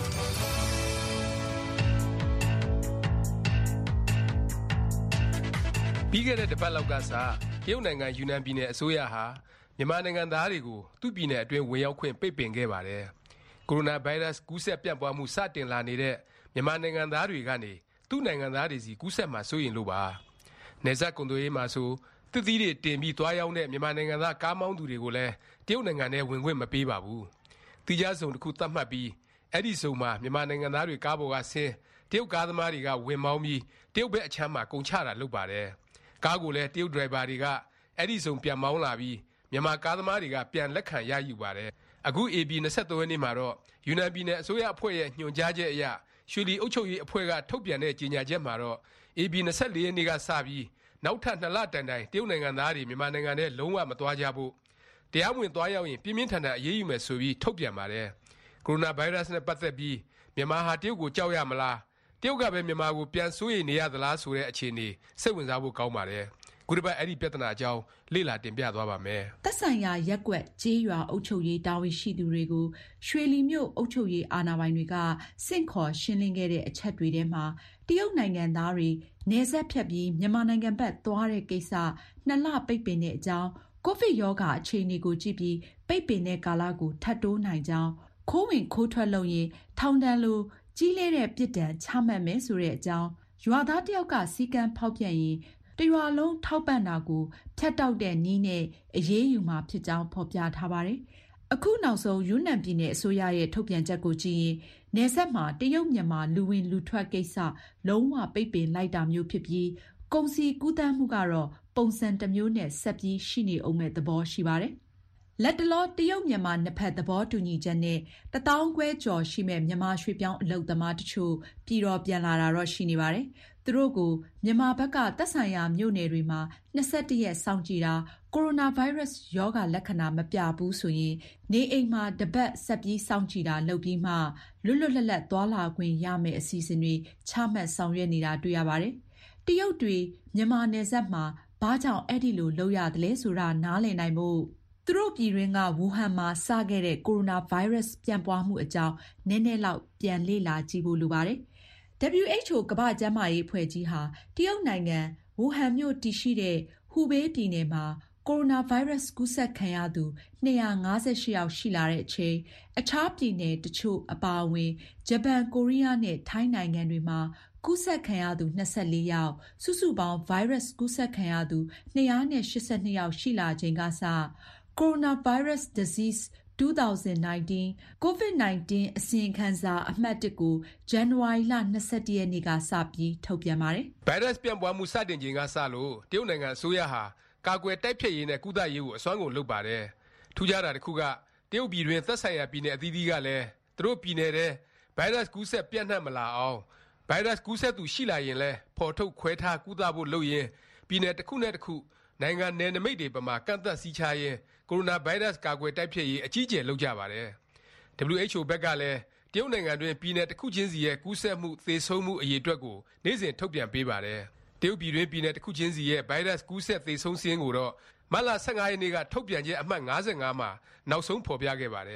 ပြီးခဲ့တဲ့တစ်ပတ်လောက်ကစတရုတ်နိုင်ငံယူနန်ပြည်နယ်အစိုးရဟာမြန်မာနိုင်ငံသားတွေကိုသူ့ပြည်နယ်အတွင်းဝင်ရောက်ခွင့်ပိတ်ပင်ခဲ့ပါတယ်။ကိုရိုနာဗိုင်းရပ်စ်ကူးစက်ပြန့်ပွားမှုစတင်လာနေတဲ့မြန်မာနိုင်ငံသားတွေကနေသူ့နိုင်ငံသားတွေစီကူးစက်မှာစိုးရင်လို့ပါ။နယ်စပ်ကုန်သွယ်ရေးမှာဆိုသစ်သီးတွေတင်ပြီးသွားရောက်တဲ့မြန်မာနိုင်ငံသားကားမောင်းသူတွေကိုလည်းတရုတ်နိုင်ငံထဲဝင်ခွင့်မပေးပါဘူး။တိကျစုံတစ်ခုသတ်မှတ်ပြီးအဲ့ဒီစုံမှာမြန်မာနိုင်ငံသားတွေကားပေါ်ကဆင်းတရုတ်ကားသမားတွေကဝင်မောင်းပြီးတရုတ်ဘက်အချမ်းမှာကုန်ချတာလုပ်ပါတယ်။ကားကိုလည်းတရုတ်ဒရိုင်ဘာတွေကအဲ့ဒီစုံပြန်မောင်းလာပြီးမြန်မာကားသမားတွေကပြန်လက်ခံရယူပါတယ်အခု အေ ပီ ၂၃ ရက်နေ့မှာတော့ယူနန်ပြည်နယ်အစိုးရအဖွဲ့ရဲ့ညွှန်ကြားချက်အရရွှေလီအုပ်ချုပ်ရေးအဖွဲ့ကထုတ်ပြန်တဲ့ကြေညာချက်မှာတော့ အေ ပီ ၂၄ ရက်နေ့ကစပြီးနောက်ထပ်နှစ်လတိုင်တိုင်တရုတ်နိုင်ငံသားတွေမြန်မာနိုင်ငံထဲလုံးဝမသွားကြဖို့တရားဝင်သွားရောက်ရင်ပြင်းပြင်းထန်ထန်အရေးယူမယ်ဆိုပြီးထုတ်ပြန်ပါတယ်ကိုရိုနာဗိုင်းရပ်စ်နဲ့ပတ်သက်ပြီးမြန်မာဟာတရုတ်ကိုကြောက်ရမလားတရုတ်ကပဲမြန်မာကိုပြန်ဆိုးရနေရသလားဆိုတဲ့အခြေအနေစိတ်ဝင်စားဖို့ကောင်းပါတယ်ခုတစ်ပတ်အဲ့ဒီပြဿနာအကြောင်းလေ့လာတင်ပြသွားပါမယ်။သက်ဆိုင်ရာရက်ကွက်ကြေးရွာအုပ်ချုပ်ရေးတာဝန်ရှိသူတွေကိုရွှေလီမြို့အုပ်ချုပ်ရေးအာဏာပိုင်တွေကစင့်ခေါ်ရှင်းလင်းခဲ့တဲ့အချက်တွေထဲမှာတရုတ်နိုင်ငံသားတွေနယ်စပ်ဖြတ်ပြီးမြန်မာနိုင်ငံဘက်သွားတဲ့ကိစ္စနှစ်လပိတ်ပင်တဲ့အကြောင်းကိုဗစ်ရောဂါအခြေအနေကိုကြည့်ပြီးပိတ်ပင်တဲ့ကာလကိုထပ်တိုးနိုင်ကြောင်းခိုးဝင်ခိုးထွက်လုပ်ရင်ထောင်ဒဏ်လိုကြီးလေးတဲ့ပြစ်ဒဏ်ချမှတ်မယ်ဆိုတဲ့အကြောင်းရွာသားတယောက်ကစီကံဖောက်ပြန်ရင်တရွာလုံးထောက်ပံ့တာကိုဖြတ်တောက်တဲ့နည်းနဲ့အရေးယူမှာဖြစ်ကြောင်းဖော်ပြထားပါတယ်။အခုနောက်ဆုံးယူနန်ပြည်နယ်အစိုးရရဲ့ထုတ်ပြန်ချက်ကိုကြည့်ရင်နယ်စပ်မှာတရုတ်မြန်မာလူဝင်လူထွက်ကိစ္စလုံးဝပိတ်ပင်လိုက်တာမျိုးဖြစ်ပြီးကုန်စည်ကူးသန်းမှုကတော့ပုံစံတစ်မျိုးနဲ့ဆက်ပြီးရှိနေအောင်မဲ့သဘောရှိပါတယ်။လက်တလောတရုတ်မြန်မာနှစ်ဖက်သဘောတူညီချက်နဲ့တသောင်းခွဲကျော်ရှိမဲ့မြန်မာရွှေပြောင်းအလုပ်သမားတချို့ပြည်တော်ပြန်လာတာတော့ရှိနေပါတယ်။သူတို့ကိုမြန်မာဘက်ကသက်ဆိုင်ရာမြို့နယ်တွေမှာ၂၁ရက်စောင့်ကြည့်တာကိုရိုနာဗိုင်းရပ်စ်ရောဂါလက္ခဏာမပြဘူးဆိုရင်နေအိမ်မှာတပတ်ဆက်ပြီးစောင့်ကြည့်တာလုပ်ပြီးမှလွတ်လွတ်လပ်လပ်သွားလာခွင့်ရမယ့်အစီအစဉ်တွေချမှတ်ဆောင်ရွက်နေတာတွေ့ရပါတယ်။တရုတ်တွေမြန်မာနယ်စပ်မှာဘာကြောင့်အဲ့ဒီလိုလုပ်ရတယ်လဲဆိုတာနားလည်နိုင်ဖို့သူတို့ပြည်တွင်းကဝူဟန်မှာစခဲ့တဲ့ကိုရိုနာဗိုင်းရပ်စ်ပြန့်ပွားမှုအကြောင်းနည်းနည်းလောက်ပြန်လေ့လာကြည့်ဖို့လိုပါတယ်။ ဒဗလ်ယူ အိတ်ချ်အို ကမ္ဘာ့ကျန်းမာရေးအဖွဲ့ကြီးဟာတရုတ်နိုင်ငံဝူဟန်မြို့တည်ရှိတဲ့ဟူဘေးပြည်နယ်မှာကိုရိုနာဗိုင်းရပ်စ်ကူးစက်ခံရသူ၂၅၈ယောက်ရှိလာတဲ့အချိန်အခြားပြည်နယ်တချို့အပါအဝင်ဂျပန်ကိုရီးယားနဲ့ထိုင်းနိုင်ငံတွေမှာကူးစက်ခံရသူ၂၄ယောက်စုစုပေါင်းဗိုင်းရပ်စ်ကူးစက်ခံရသူ၂၈၂ယောက်ရှိလာချိန်ကစ Coronavirus Disease twenty nineteen ကိုဗစ် ၁၉ အစီရင်ခံစာအမှတ်တစ်ကိုဇန်နဝါရီလ၂၁ရက်နေ့ကစပြီးထုတ်ပြန်ပါတယ်။ဗိုင်းရပ်စ်ပြန့်ပွားမှုစတင်ချိန်ကစလို့တရုတ်နိုင်ငံအစိုးရဟာကာကွယ်တိုက်ဖျက်ရေးနဲ့ကုသရေးကိုအစွမ်းကုန်လုပ်ပါတယ်။ထူးခြားတာတစ်ခုကတရုတ်ပြည်တွင်သက်ဆိုင်ရာပြည်နယ်အသီးသီးကလည်းသူတို့ပြည်နယ်ထဲဗိုင်းရပ်စ်ကူးစက်ပြန့်နှံ့မလာအောင်ဗိုင်းရပ်စ်ကူးစက်သူရှိလာရင်လည်းဖော်ထုတ်ခွဲထားကုသဖို့လုပ်ရင်ပြည်နယ်တစ်ခုနဲ့တစ်ခုနိုင်ငံနယ်နိမိတ်တွေပမာကန့်သက်စည်းခြားရင်ကိုရိုနာဗိုင်းရပ်စ်ကာကွယ်တိုက်ဖျက်ရေးအကြီးအကျယ်လုပ်ကြပါတယ်။ ဒဗလ်ယူ အိတ်ချ်အို ဘက်ကလည်းတရုတ်နိုင်ငံတွင်ပြည်နယ်တစ်ခုချင်းစီရဲ့ကူးစက်မှုသေဆုံးမှုအရေအတွက်ကိုနေ့စဉ်ထုတ်ပြန်ပေးပါတယ်။တရုတ်ပြည်တွင်ပြည်နယ်တစ်ခုချင်းစီရဲ့ဗိုင်းရပ်စ်ကူးစက်သေဆုံးစာရင်းကိုတော့မတ်လ၁၅ရက်နေ့ကထုတ်ပြန်ချက်အမှတ်၅၅မှာနောက်ဆုံးဖော်ပြခဲ့ပါတယ်။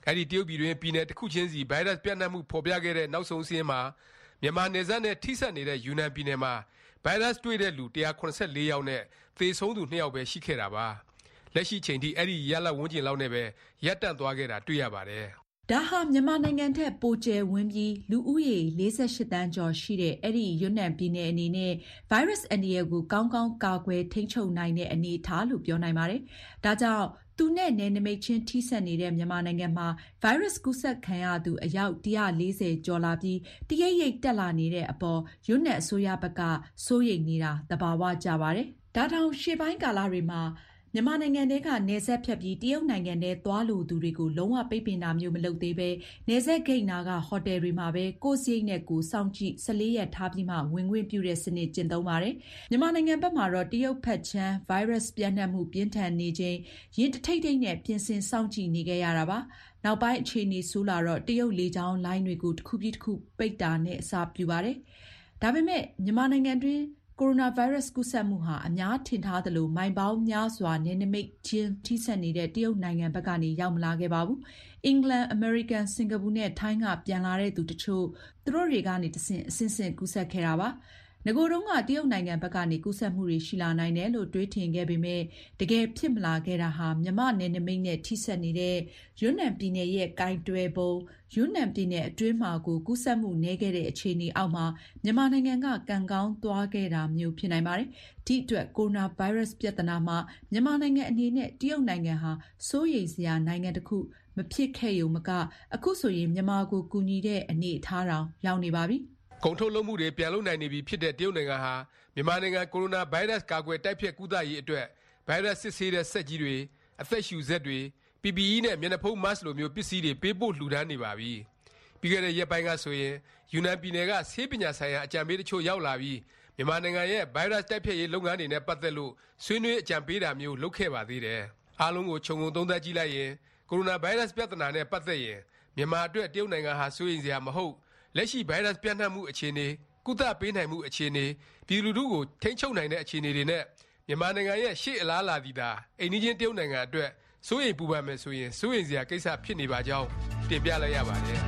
အဲ့ဒီတရုတ်ပြည်တွင်ပြည်နယ်တစ်ခုချင်းစီဗိုင်းရပ်စ်ပြန့်နှံ့မှုဖော်ပြခဲ့တဲ့နောက်ဆုံးစာရင်းမှာမြန်မာနယ်စပ်နဲ့ထိစပ်နေတဲ့ယူနန်ပြည်နယ်မှာဗိုင်းရပ်စ်တွေ့တဲ့လူone hundred forty-fourယောက်နဲ့သေဆုံးသူtwoယောက်ပဲရှိခဲ့တာပါလက်ရှိချိန်ထိအဲ့ဒီရလဝန်းကျင်လောက်နဲ့ပဲရပ်တန့်သွားခဲ့တာတွေ့ရပါတယ်ဒါဟာမြန်မာနိုင်ငံထက်ပိုကျယ်ဝန်းပြီးလူဦးရေforty-eightသန်းကျော်ရှိတဲ့အဲ့ဒီယူနန်ပြည်နယ်အနေနဲ့ဗိုင်းရပ်စ်အန္တရာယ်ကိုကောင်းကောင်းကာကွယ်ထိန်းချုပ်နိုင်တဲ့အနေအထားလို့ပြောနိုင်ပါတယ်။ဒါကြောင့်သူနဲ့နယ်နိမိတ်ချင်းထိစပ်နေတဲ့မြန်မာနိုင်ငံမှာဗိုင်းရပ်စ်ကူးစက်ခံရသူအယောက်one hundred fortyကျော်လာပြီးတရိပ်ရိပ်တက်လာနေတဲ့အပေါ်ယူနန်အစိုးရဘက်ကစိုးရိမ်နေတာသဘာဝကျပါတယ်။ဒါတောင်ရှေ့ပိုင်းကာလတွေမှာမြန်မာနိုင်ငံထဲကနယ်စပ်ဖြတ်ပြီးတရုတ်နိုင်ငံထဲသွားလိုသူတွေကိုလုံးဝပိတ်ပင်တာမျိုးမလုပ်သေးပဲနယ်စပ်ဂိတ်နာကဟိုတယ်တွေမှာပဲကိုယ်စရိတ်နဲ့ကိုယ်စောင့်ကြည့်fourteenရက်ထားပြီးမှဝင်ခွင့်ပြုတဲ့စနစ်ကျင့်သုံးပါတယ်။မြန်မာနိုင်ငံဘက်မှာတော့တရုတ်ဘက်ခြမ်းဗိုင်းရပ်စ်ပြန့်နှံ့မှုပြင်းထန်နေချိန်ရင်တထိတ်ထိတ်နဲ့ပြင်ဆင်စောင့်ကြည့်နေခဲ့ရတာပါ။နောက်ပိုင်းအခြေအနေဆိုးလာတော့တရုတ်လေကြောင်းလိုင်းတွေကိုတစ်ခုပြီးတစ်ခုပိတ်တာနဲ့အစားပြုပါတယ်။ဒါပေမဲ့မြန်မာနိုင်ငံတွင်းကိုရိုနာဗိုင်းရပ်စ်ကူးစက်မှုဟာအများထင်ထားသလိုမိုင်ပေါင်းများစွာနယ်နိမိတ်ချင်းထိစပ်နေတဲ့တရုတ်နိုင်ငံဘက်ကနေရောက်မလာခဲ့ပါဘူး။အင်္ဂလန်၊အမေရိကန်၊စင်ကာပူနဲ့ထိုင်းကပြန်လာတဲ့သူတချို့သူတို့တွေကနေတဆင့်အဆင့်ဆင့်ကူးစက်ခဲ့တာပါ။ငကိုတုန်းကတရုတ်နိုင်ငံဘက်ကနေကူးစက်မှုတွေရှိလာနိုင်တယ်လို့တွေးထင်ခဲ့ပေမဲ့တကယ်ဖြစ်မလာခဲ့တာဟာမြန်မာနယ်နိမိတ်နဲ့ထိစပ်နေတဲ့ယူနန်ပြည်နယ်ရဲ့ကိုင်တွယ်ပုံယူနန်ပြည်နယ်အတွင်းမှာကိုကူးစက်မှုနည်းခဲ့တဲ့အခြေအနေအောက်မှာမြန်မာနိုင်ငံကကံကောင်းသွားခဲ့တာမျိုးဖြစ်နိုင်ပါတယ်။ဒီအတွက်ကိုရိုနာဗိုင်းရပ်စ်ပြဿနာမှာမြန်မာနိုင်ငံအနေနဲ့တရုတ်နိုင်ငံဟာစိုးရိမ်စရာနိုင်ငံတစ်ခုမဖြစ်ခဲ့ရုံမကအခုဆိုရင်မြန်မာကိုကူညီတဲ့အနေအထားတောင်ရောက်နေပါပြီ။ကုန်ထုတ်လုပ်မှုတွေပြန်လုပ်နိုင်နေပြီဖြစ်တဲ့တရုတ်နိုင်ငံဟာမြန်မာနိုင်ငံကိုရိုနာဗိုင်းရပ်စ်ကာကွယ်တိုက်ဖျက်ကုသရေးအတွက်ဗိုင်းရပ်စ်စစ်ဆေးတဲ့စက်ကြီးတွေအသက်ရှူစက်တွေ P P E နဲ့မျက်နှာဖုံး mask လိုမျိုးပစ္စည်းတွေပေးပို့လှူဒါန်းနေပါပြီ။ပြီးခဲ့တဲ့ရက်ပိုင်းကဆိုရင်ယူနန်ပြည်နယ်ကဆေးပညာဆိုင်ရာအကြံပေးတချို့ရောက်လာပြီးမြန်မာနိုင်ငံရဲ့ဗိုင်းရပ်စ်တိုက်ဖျက်ရေးလုပ်ငန်းတွေနဲ့ပတ်သက်လို့ဆွေးနွေးအကြံပေးတာမျိုးလုပ်ခဲ့ပါသေးတယ်။အားလုံးကိုခြုံငုံသုံးသပ်ကြည့်လိုက်ရင်ကိုရိုနာဗိုင်းရပ်စ်ပြဿနာနဲ့ပတ်သက်ရင်မြန်မာအတွက်တရုတ်နိုင်ငံဟာစိုးရိမ်စရာမဟုတ်လက်ရှိဗိုင်းရပ်စ်ပြန့်နှံ့မှုအခြေအနေကုသပေးနိုင်မှုအခြေအနေပြည်လူထုကိုထိန်းချုပ်နိုင်တဲ့အခြေအနေတွေနဲ့မြန်မာနိုင်ငံရဲ့ရှေ့အလားအလာဒီသာအိမ်နီးချင်းတရုတ်နိုင်ငံအတွက်စိုးရိမ်ပူပန်မယ်ဆိုရင်စိုးရိမ်စရာကိစ္စဖြစ်နေပါကြောင်းတင်ပြလိုက်ရပါတယ်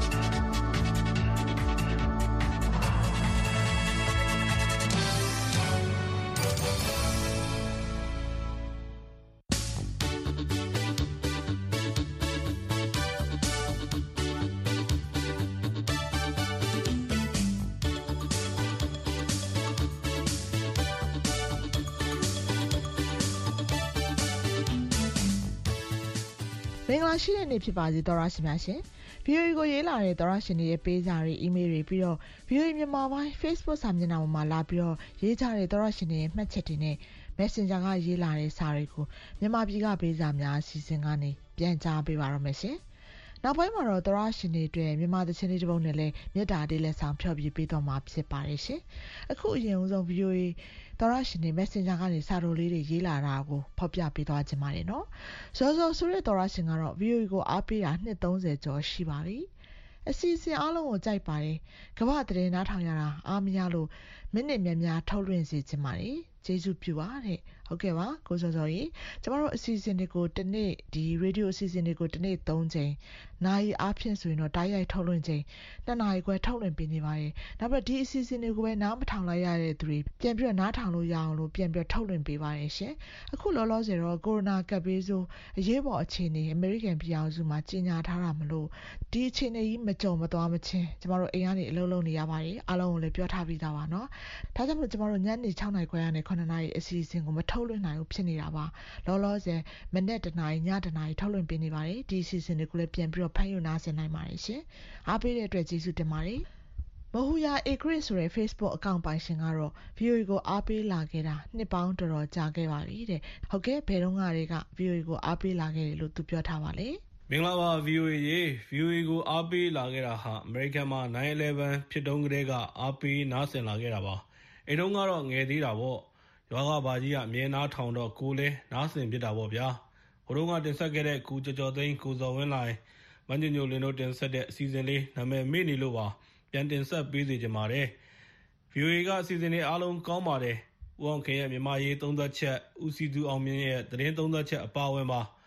မင်္ဂလာရှိတဲ့နေ့ဖြစ်ပါစေသောရရှိများရှင် ဗီအိုအေ ကိုရေးလာတဲ့သောရရှင်တွေရဲ့ပေးစာတွေအီးမေးလ်တွေပြီးတော့ ဗီအိုအေ မြန်မာပိုင်း Facebook စာမျက်နှာပေါ်မှာလာပြီးတော့ရေးကြတဲ့သောရရှင်တွေရဲ့မှတ်ချက်တွေနဲ့ Messenger ကရေးလာတဲ့စာတွေကိုမြန်မာပြည်ကပေးစာများအစီအစဉ်ကနေပြန်ကြားပေးပါတော့မယ်ရှင်နောက်ပိုင်းမှာတော့သောရရှင်တွေအတွက်မြန်မာသချင်းလေးတစ်ပုဒ်နဲ့လည်းမြတ်တာလေးလက်ဆောင်ဖျော်ပြပေးတော့မှာဖြစ်ပါတယ်ရှင်အခုအရင်ဆုံး ဗီအိုအေသောရရှင်တွေ Messenger ကနေစာတော်လေးတွေရေးလာတာကိုဖော်ပြပေးသွားခြင်းပါတယ်နော်။စောစောဆိုတဲ့သောရရှင်ကတော့ ဗီအိုအေ ကိုအားပေးတာနှစ်thirtyကျော်ရှိပါပြီ။အစီအစဉ်အားလုံးကိုကြိုက်ပါတယ်။ကမ္ဘာသတင်းနားထောင်ရတာအားမရလို့မိနစ်များများထုတ်လွှင့်စေခြင်းပါတယ်။ကျေးဇူးပြုပါတဲ့။ဟုတ်ကဲ့ပါကိုစောစောကြီးကျမတို့အစီအစဉ်တွေကိုတစ်နေ့ဒီရေဒီယိုအစီအစဉ်တွေကိုတစ်နေ့threeချိန်နာရီအားဖြင့်ဆိုရင်တော့တိုက်ရိုက်ထုတ်လွှင့်ချိန်twoနာရီခွဲထုတ်လွှင့်ပေးနေပါတယ်။နောက်ပြီးဒီအစီအစဉ်တွေကိုပဲနားမထောင်လိုက်ရတဲ့သူတွေပြန်ပြီးတော့နားထောင်လို့ရအောင်လို့ပြန်ပြီးထုတ်လွှင့်ပေးပါတယ်ရှင်။အခုလောလောဆယ်တော့ကိုရိုနာကပ်ဘေးဆိုအရေးပေါ်အခြေအနေအမေရိကန်ပြည်အောင်စုမှာကြီးညာထားတာမလို့ဒီအခြေအနေကြီးမကြုံမသွားမချင်းကျမတို့အိမ်ကနေအလုပ်လုပ်နေရပါတယ်အားလုံးကိုလည်းပြောထားပြီးသားပါနော်။ဒါကြောင့်မို့ကျမတို့ညနေsixနာရီခွဲကနေnineနာရီအစီအစဉ်ကိုမထုတ်လွှင့်နိုင်ဘူးဖြစ်နေတာပါလောလောဆယ်မနေ့တနာရီညတနာရီထုတ်လွှင့်ပေးနေပါတယ်ဒီအစီအစဉ်တွေကိုလည်းပြန်ပြီးတော့ဖန်ယူနားဆင်နိုင်ပါတယ်ရှင်အားပေးတဲ့အတွက်ကျေးဇူးတင်ပါတယ်မဟူယာ Acrit ဆိုတဲ့ Facebook အကောင့်ပိုင်ရှင်ကတော့ ဗီအိုအေ ကိုအားပေးလာခဲ့တာနှစ်ပေါင်းတော်တော်ကြာခဲ့ပါပြီတဲ့ဟုတ်ကဲ့ဘယ်တော့ကတည်းက ဗီအိုအေ ကိုအားပေးလာခဲ့တယ်လို့သူပြောထားပါလေမင်္ဂလာပါ ဗီအိုအေ ရေ ဗီအိုအေ ကိုအားပေးလာခဲ့တာဟာအမေရိကန်မှာnine elevenဖြစ်တုန်းကတည်းကအားပေးနားဆင်လာခဲ့တာပါအဲတုန်းကတော့ငယ်သေးတာပေါ့ရွာကဘာကြီးကအမြဲနားထောင်တော့ကိုလည်းနားဆင်ဖြစ်တာပေါ့ဗျာဟိုတုန်းကတင်ဆက်ခဲ့တဲ့ကိုကျော်ကျော်သိန်းကိုဇော်ဝင်းလိုင်မန်းညိုညိုလင်းတို့တင်ဆက်တဲ့အစီအစဉ်လေးနာမည်မေ့နေလို့ပါပြန်တင်ဆက်ပေးစီချင်ပါတယ်ဗီအိုအေကအစီအစဉ်လေးအားလုံးကောင်းပါတယ်ဦးအောင်ခင်ရဲ့မြန်မာရေးသုံးသက်ချက်ဦးစီသူအောင်မြင့်ရဲ့သတင်းသုံးသက်ချက်အပါအဝင်ပါမ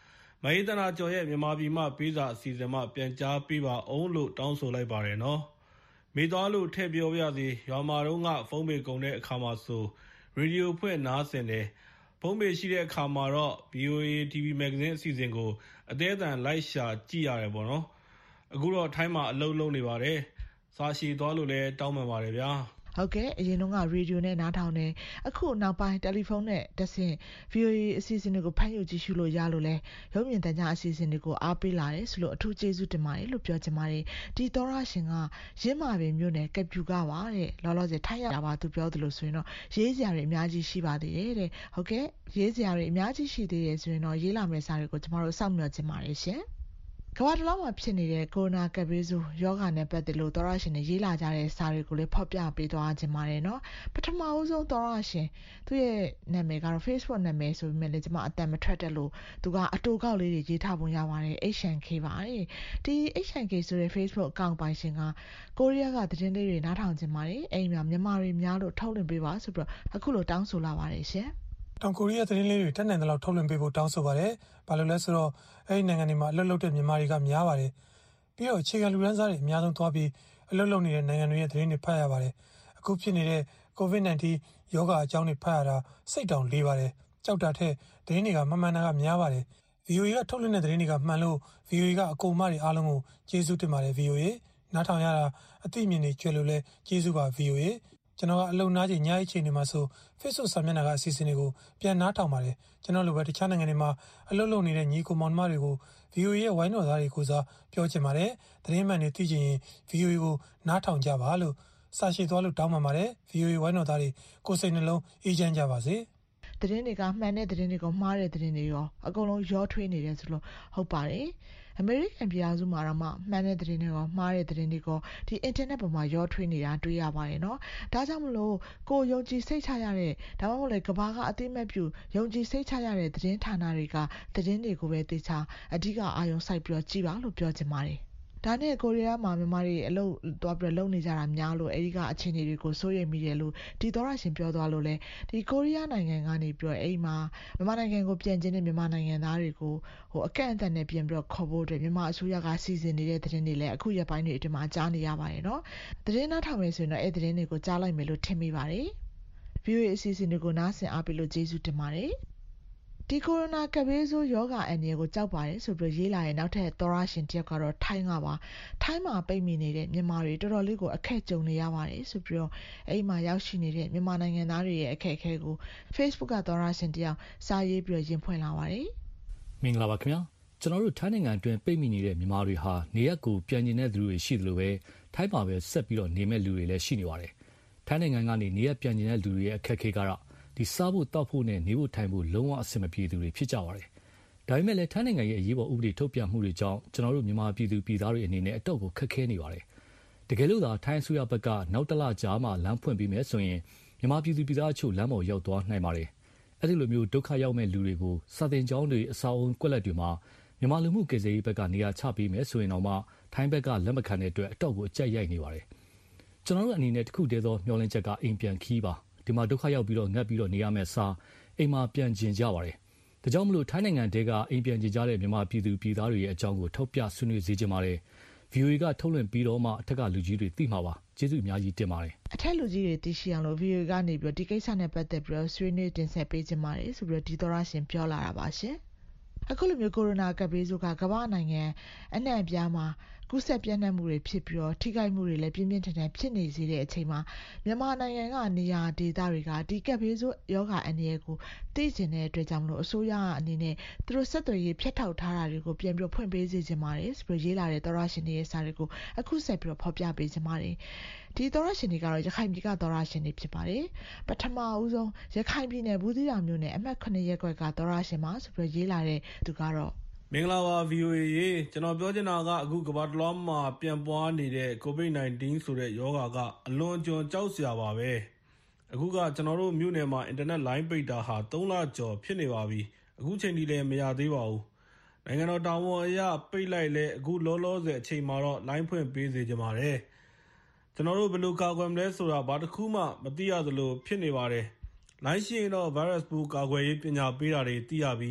ရေးတနာကျော်ရဲ့မြန်မာပြည်မှပေးစာအစီအစဉ်မှပြန်ကြားပေးပါအောင်လို့တောင်းဆိုလိုက်ပါတယ်နော်မိသွားလို့ထည့်ပြောပြစီရွာမာတော့ကဖုန်းပေကုန်တဲ့အခါမှာဆိုရေဒီယိုဖွင့်နားဆင်တယ်ဖုန်းပေရှိတဲ့အခါမှာတော့ ဗီအိုအေ တီဗီ မဂ္ဂဇင်းအစီအစဉ်ကိုအသေးအံလိုက်ရှာကြည့်ရတယ်ပေါ့နော်အခုတော့ထိုင်းမှာအလုပ်လုပ်နေပါတယ်စာရှည်သွားလို့လည်းတောင်းပန်ပါတယ်ဗျာဟုတ်ကဲ့အရင်တော့ကရေဒီယိုနဲ့နားထောင်နေအခုနောက်ပိုင်းတယ်လီဖုန်းနဲ့တက်ဆင့် ဗီအိုအေ အစီအစဉ်တွေကိုဖတ်ယူကြည့်ရှုလို့ရလို့လဲရုပ်မြင်သံကြားအစီအစဉ်တွေကိုအားပေးလာတယ်ဆိုလို့အထူးကျေးဇူးတင်ပါတယ်လို့ပြောချင်ပါတယ်ဒီသောရရှင်ကရင်းမာပင်မြို့နယ်ကပြူကပါတဲ့လောလောဆယ်ထိုင်းရတာပါသူပြောသလိုဆိုရင်တော့ရေးစရာတွေအများကြီးရှိပါသေးတယ်တဲ့ဟုတ်ကဲ့ရေးစရာတွေအများကြီးရှိသေးတယ်ဆိုရင်တော့ရေးလာမယ့်စာတွေကိုကျမတို့စောင့်မျှော်ချင်ပါတယ်ရှင်ကမ္ဘာတလွှားမှာဖြစ်နေတဲ့ကိုရိုနာကပ်ဘေးဆိုးရောဂါနဲ့ပတ်သက်လို့သောရရှင်တွေရေးလာကြတဲ့စာတွေကိုလည်းဖော်ပြပေးသွားခြင်းပါတယ်နော်ပထမအဆုံးသောရရှင်သူ့ရဲ့နာမည်ကတော့ Facebook နာမည်ဆိုပေမဲ့လည်းကျွန်မအတန်မထွက်တက်လို့သူကအတူကောက်လေးတွေရေးထားပုံရပါတယ် H and K ပါတယ်ဒီ H and K ဆိုတဲ့ Facebook account ပိုင်ရှင်ကကိုရီးယားကသတင်းလေးတွေနားထောင်ခြင်းပါတယ်အဲ့ဒီမှာမြန်မာတွေများလို့ထုတ်လွှင့်ပေးပါဆိုပြီးတော့အခုလိုတောင်းဆိုလာပါတယ်ရှင်တောင်ကိုရီးယားသတင်းလေးတွေတက်နိုင်တဲ့လောက်ထုတ်လွှင့်ပေးဖို့တောင်းဆိုပါတယ်။ဘာလို့လဲဆိုတော့အဲ့ဒီနိုင်ငံတွေမှာအလုပ်လုပ်တဲ့မြန်မာတွေကများပါတယ်။ပြီးတော့အခြေခံလူတန်းစားတွေအများဆုံးသွားပြီးအလုပ်လုပ်နေတဲ့နိုင်ငံတွေရဲ့သတင်းတွေဖတ်ရပါတယ်။အခုဖြစ်နေတဲ့ ကိုဗစ် ၁၉ ရောဂါအကြောင်းတွေဖတ်ရတာစိတ်တောင်လေးပါတယ်။ကြောက်တာထက်သတင်းတွေကမမှန်တာကများပါတယ်။ ဗီအိုအေ ကထုတ်လွှင့်တဲ့သတင်းတွေကမှန်လို့ ဗီအိုအေ ကအကုန်မတွေအားလုံးကိုကျေးဇူးတင်ပါတယ် ဗီအိုအေ နားထောင်ရတာအသိအမြင်တွေကျွဲလို့လဲကျေးဇူးပါ ဗီအိုအေကျွန်တော်ကအလုံနာချိန်ညအိချိန်တွေမှာဆို Facebook စာမျက်နှာကအစီအစဉ်တွေကိုပြန်နားထောင်ပါတယ်ကျွန်တော်လိုပဲတခြားနိုင်ငံတွေမှာအလုပ်လုပ်နေတဲ့ညီကိုမောင်နှမတွေကို ဗီအိုအေ ရဲ့ဝိုင်းတော်သားတွေကိုစားပြောချင်ပါတယ်သတင်းမှန်တွေသိချင်ရင် ဗီအိုအေ ကိုနားထောင်ကြပါလို့စာရှိသွားလို့တောင်းပန်ပါတယ် ဗီအိုအေ ဝိုင်းတော်သားတွေကိုယ်စိတ်နှလုံးအေးချမ်းကြပါစေသတင်းတွေကမှန်တဲ့သတင်းတွေကိုမှားတဲ့သတင်းတွေရောအကုန်လုံးရောထွေးနေတယ်ဆိုလို့ဟုတ်ပါတယ်အမေရိကန်ပြည်ထောင်စုမှာတော့မှမှန်တဲ့သတင်းတွေကမှားတဲ့သတင်းတွေကဒီအင်တာနက်ပေါ်မှာရောထွေးနေတာတွေ့ရပါတယ်နော်ဒါကြောင့်မလို့ကိုယုံကြည်စိတ်ချရတဲ့ဒါမှမဟုတ်လေကဘာကအသိမဲ့ပြုယုံကြည်စိတ်ချရတဲ့သတင်းဌာနတွေကသတင်းတွေကိုပဲသိချာအဓိကအာရုံစိုက်ပြီးတော့ကြည့်ပါလို့ပြောချင်ပါတယ်ဒါနဲ့ကိုရီးယားမှာမြန်မာတွေအလုပ်သွားပြီးလုပ်နေကြတာများလို့အဲဒီကအခြေအနေတွေကိုစိုးရိမ်မိတယ်လို့ဒီသောရရှင်ပြောသွားလို့လဲဒီကိုရီးယားနိုင်ငံကနေပြီးတော့အဲဒီမှာမြန်မာနိုင်ငံကိုပြန်ကျင်းတဲ့မြန်မာနိုင်ငံသားတွေကိုဟိုအကန့်အသတ်နဲ့ပြန်ပြီးတော့ခေါ်ဖို့အတွက်မြန်မာအစိုးရကစီစဉ်နေတဲ့သတင်းတွေလည်းအခုရက်ပိုင်းတွေအတွင်းမှာကြားနေရပါတယ်နော်သတင်းနားထောင်မယ်ဆိုရင်တော့အဲဒီသတင်းတွေကိုကြားလိုက်မယ်လို့ထင်မိပါတယ် ဗီအိုအေ အစီအစဉ်တွေကိုနားဆင်အားပေးလို့ကျေးဇူးတင်ပါတယ်ဒီကိုရိုနာကပ်ဘေးဆိုးရောဂါအန္တရာယ်ကိုကြောက်ပါတယ်ဆိုပြီးရေးလာရင်နောက်ထပ်သောရရှင်တယောက်ကတော့ထိုင်းကပါထိုင်းမှာပိတ်မိနေတဲ့မြန်မာတွေတော်တော်လေးကိုအခက်ကြုံနေရပါတယ်ဆိုပြီးတော့အဲ့မှာရောက်ရှိနေတဲ့မြန်မာနိုင်ငံသားတွေရဲ့အခက်အခဲကို Facebook ကသောရရှင်တယောက်စာရေးပြီးတော့ရင်ဖွင့်လာပါတယ်မင်္ဂလာပါခင်ဗျာကျွန်တော်တို့ထိုင်းနိုင်ငံအတွင်းပိတ်မိနေတဲ့မြန်မာတွေဟာနေရက်ကိုပြန်ကျင်တဲ့သူတွေရှိသလိုပဲထိုင်းမှာပဲဆက်ပြီးတော့နေမဲ့လူတွေလည်းရှိနေပါတယ်ထိုင်းနိုင်ငံကနေနေရက်ပြန်ကျင်တဲ့လူတွေရဲ့အခက်အခဲကတော့ဒီစားဖို့တောက်ဖို့နဲ့နေဖို့ထိုင်ဖို့လုံးဝအဆင်မပြေသူတွေဖြစ်ကြပါတယ်။ဒါပေမဲ့လည်းထိုင်းနိုင်ငံရဲ့အရေးပေါ်ဥပဒေထုတ်ပြန်မှုတွေကြောင့်ကျွန်တော်တို့မြန်မာပြည်သူပြည်သားတွေအနေနဲ့အတော့ကိုခက်ခဲနေပါတယ်။တကယ်လို့သာထိုင်းအစိုးရဘက်ကနောက်တလကြာမှလမ်းဖွင့်ပြီးမယ်ဆိုရင်မြန်မာပြည်သူပြည်သားအချို့လမ်းပေါ်ရောက်သွားနိုင်ပါတယ်။အဲဒီလိုမျိုးဒုက္ခရောက်မဲ့လူတွေကိုစာသင်ကျောင်းတွေအဆောက်အုံကွက်လက်တွေမှာမြန်မာလူမှုကယ်ဆယ်ရေးဘက်ကနေရာချပေးမယ်ဆိုရင်တော့မှထိုင်းဘက်ကလက်မခံတဲ့အတွက်အတော့ကိုအကြက်ရိုက်နေပါတယ်။ကျွန်တော်တို့အနေနဲ့တခုတည်းသောမျှော်လင့်ချက်ကအိမ်ပြန်ခီးပါဒီမှာဒုက္ခရောက်ပြီးတော့ငတ်ပြီးတော့နေရမယ့်စာအိမ်မှာပြန်ကျင်ကြပါတယ်။ဒါကြောင့်မလို့ထိုင်းနိုင်ငံတဲကအိမ်ပြန်ကျင်ကြတဲ့မြန်မာပြည်သူပြည်သားတွေရဲ့အကြောင်းကိုထောက်ပြဆွေးနွေးစေချင်ပါတယ်။ ဗီအိုအေ ကထုတ်လွှင့်ပြီးတော့မှအထက်ကလူကြီးတွေသိမှာပါ။ကျေးဇူးအများကြီးတင်ပါတယ်။အထက်လူကြီးတွေသိရှိအောင်လို့ ဗီအိုအေ ကနေပြီးတော့ဒီကိစ္စနဲ့ပတ်သက်ပြီးတော့ဆွေးနွေးတင်ဆက်ပေးချင်ပါတယ်ဆိုပြီးတော့ဒီသောရရှင်ပြောလာတာပါရှင်။အခုလိုမျိုးကိုရိုနာကပ်ဘေးဆိုးကကမ္ဘာနိုင်ငံအနှံ့အပြားမှာကူးစက်ပြန့်နှံ့မှုတွေဖြစ်ပြီးတော့ထိခိုက်မှုတွေလည်းပြင်းပြင်းထန်ထန်ဖြစ်နေစေတဲ့အချိန်မှာမြန်မာနိုင်ငံကနေရာဒေသတွေကဒီကပ်ဘေးဆိုးယောဂအန္တရာယ်ကိုသိကျင်တဲ့အတွက်ကြောင့်မလို့အစိုးရအနေနဲ့သူတို့ဆက်သွယ်ရေးဖြတ်ထောက်ထားတာတွေကိုပြန်ပြီးဖွင့်ပေးစေချင်ပါတယ်ဆိုပြီးရေးလာတဲ့သောရရှင်တွေရဲ့စာတွေကိုအခုဆက်ပြီးတော့ဖော်ပြပေးချင်ပါတယ်ဒီသောရရှင်တွေကတော့ရခိုင်ပြည်ကသောရရှင်တွေဖြစ်ပါတယ်ပထမအဦးဆုံးရခိုင်ပြည်နယ်ဘူးသီးတောင်မြို့နယ်အမှတ်ခုနှစ်ရပ်ကွက်ကသောရရှင်ပါဆိုပြီးရေးလာတဲ့သူကတော့မင်္ဂလာပါ ဗီအိုအေ ရေကျွန်တော်ပြောချင်တာကအခုကမ္ဘာတလွှားမှာပြန့်ပွားနေတဲ့ ကိုဗစ် ၁၉ ဆိုတဲ့ရောဂါကအလွန်အကျွံကြောက်စရာပါပဲအခုကကျွန်တော်တို့မြို့နယ်မှာအင်တာနက်လိုင်းပိတ်တာဟာသုံးလကျော်ဖြစ်နေပါပြီအခုချိန်ထိလည်းမရသေးပါဘူးနိုင်ငံတော်တာဝန်အရပိတ်လိုက်လဲအခုလောလောဆယ်အချိန်မှာတော့လိုင်းဖွင့်ပေးစေချင်ပါတယ်ကျွန်တော်တို့ဘယ်လိုကာကွယ်မလဲဆိုတာဘာတစ်ခုမှမသိရသလိုဖြစ်နေပါတယ်လိုင်းရှိရင်တော့ virus ပိုးကာကွယ်ရေးပညာပေးတာတွေသိရပြီး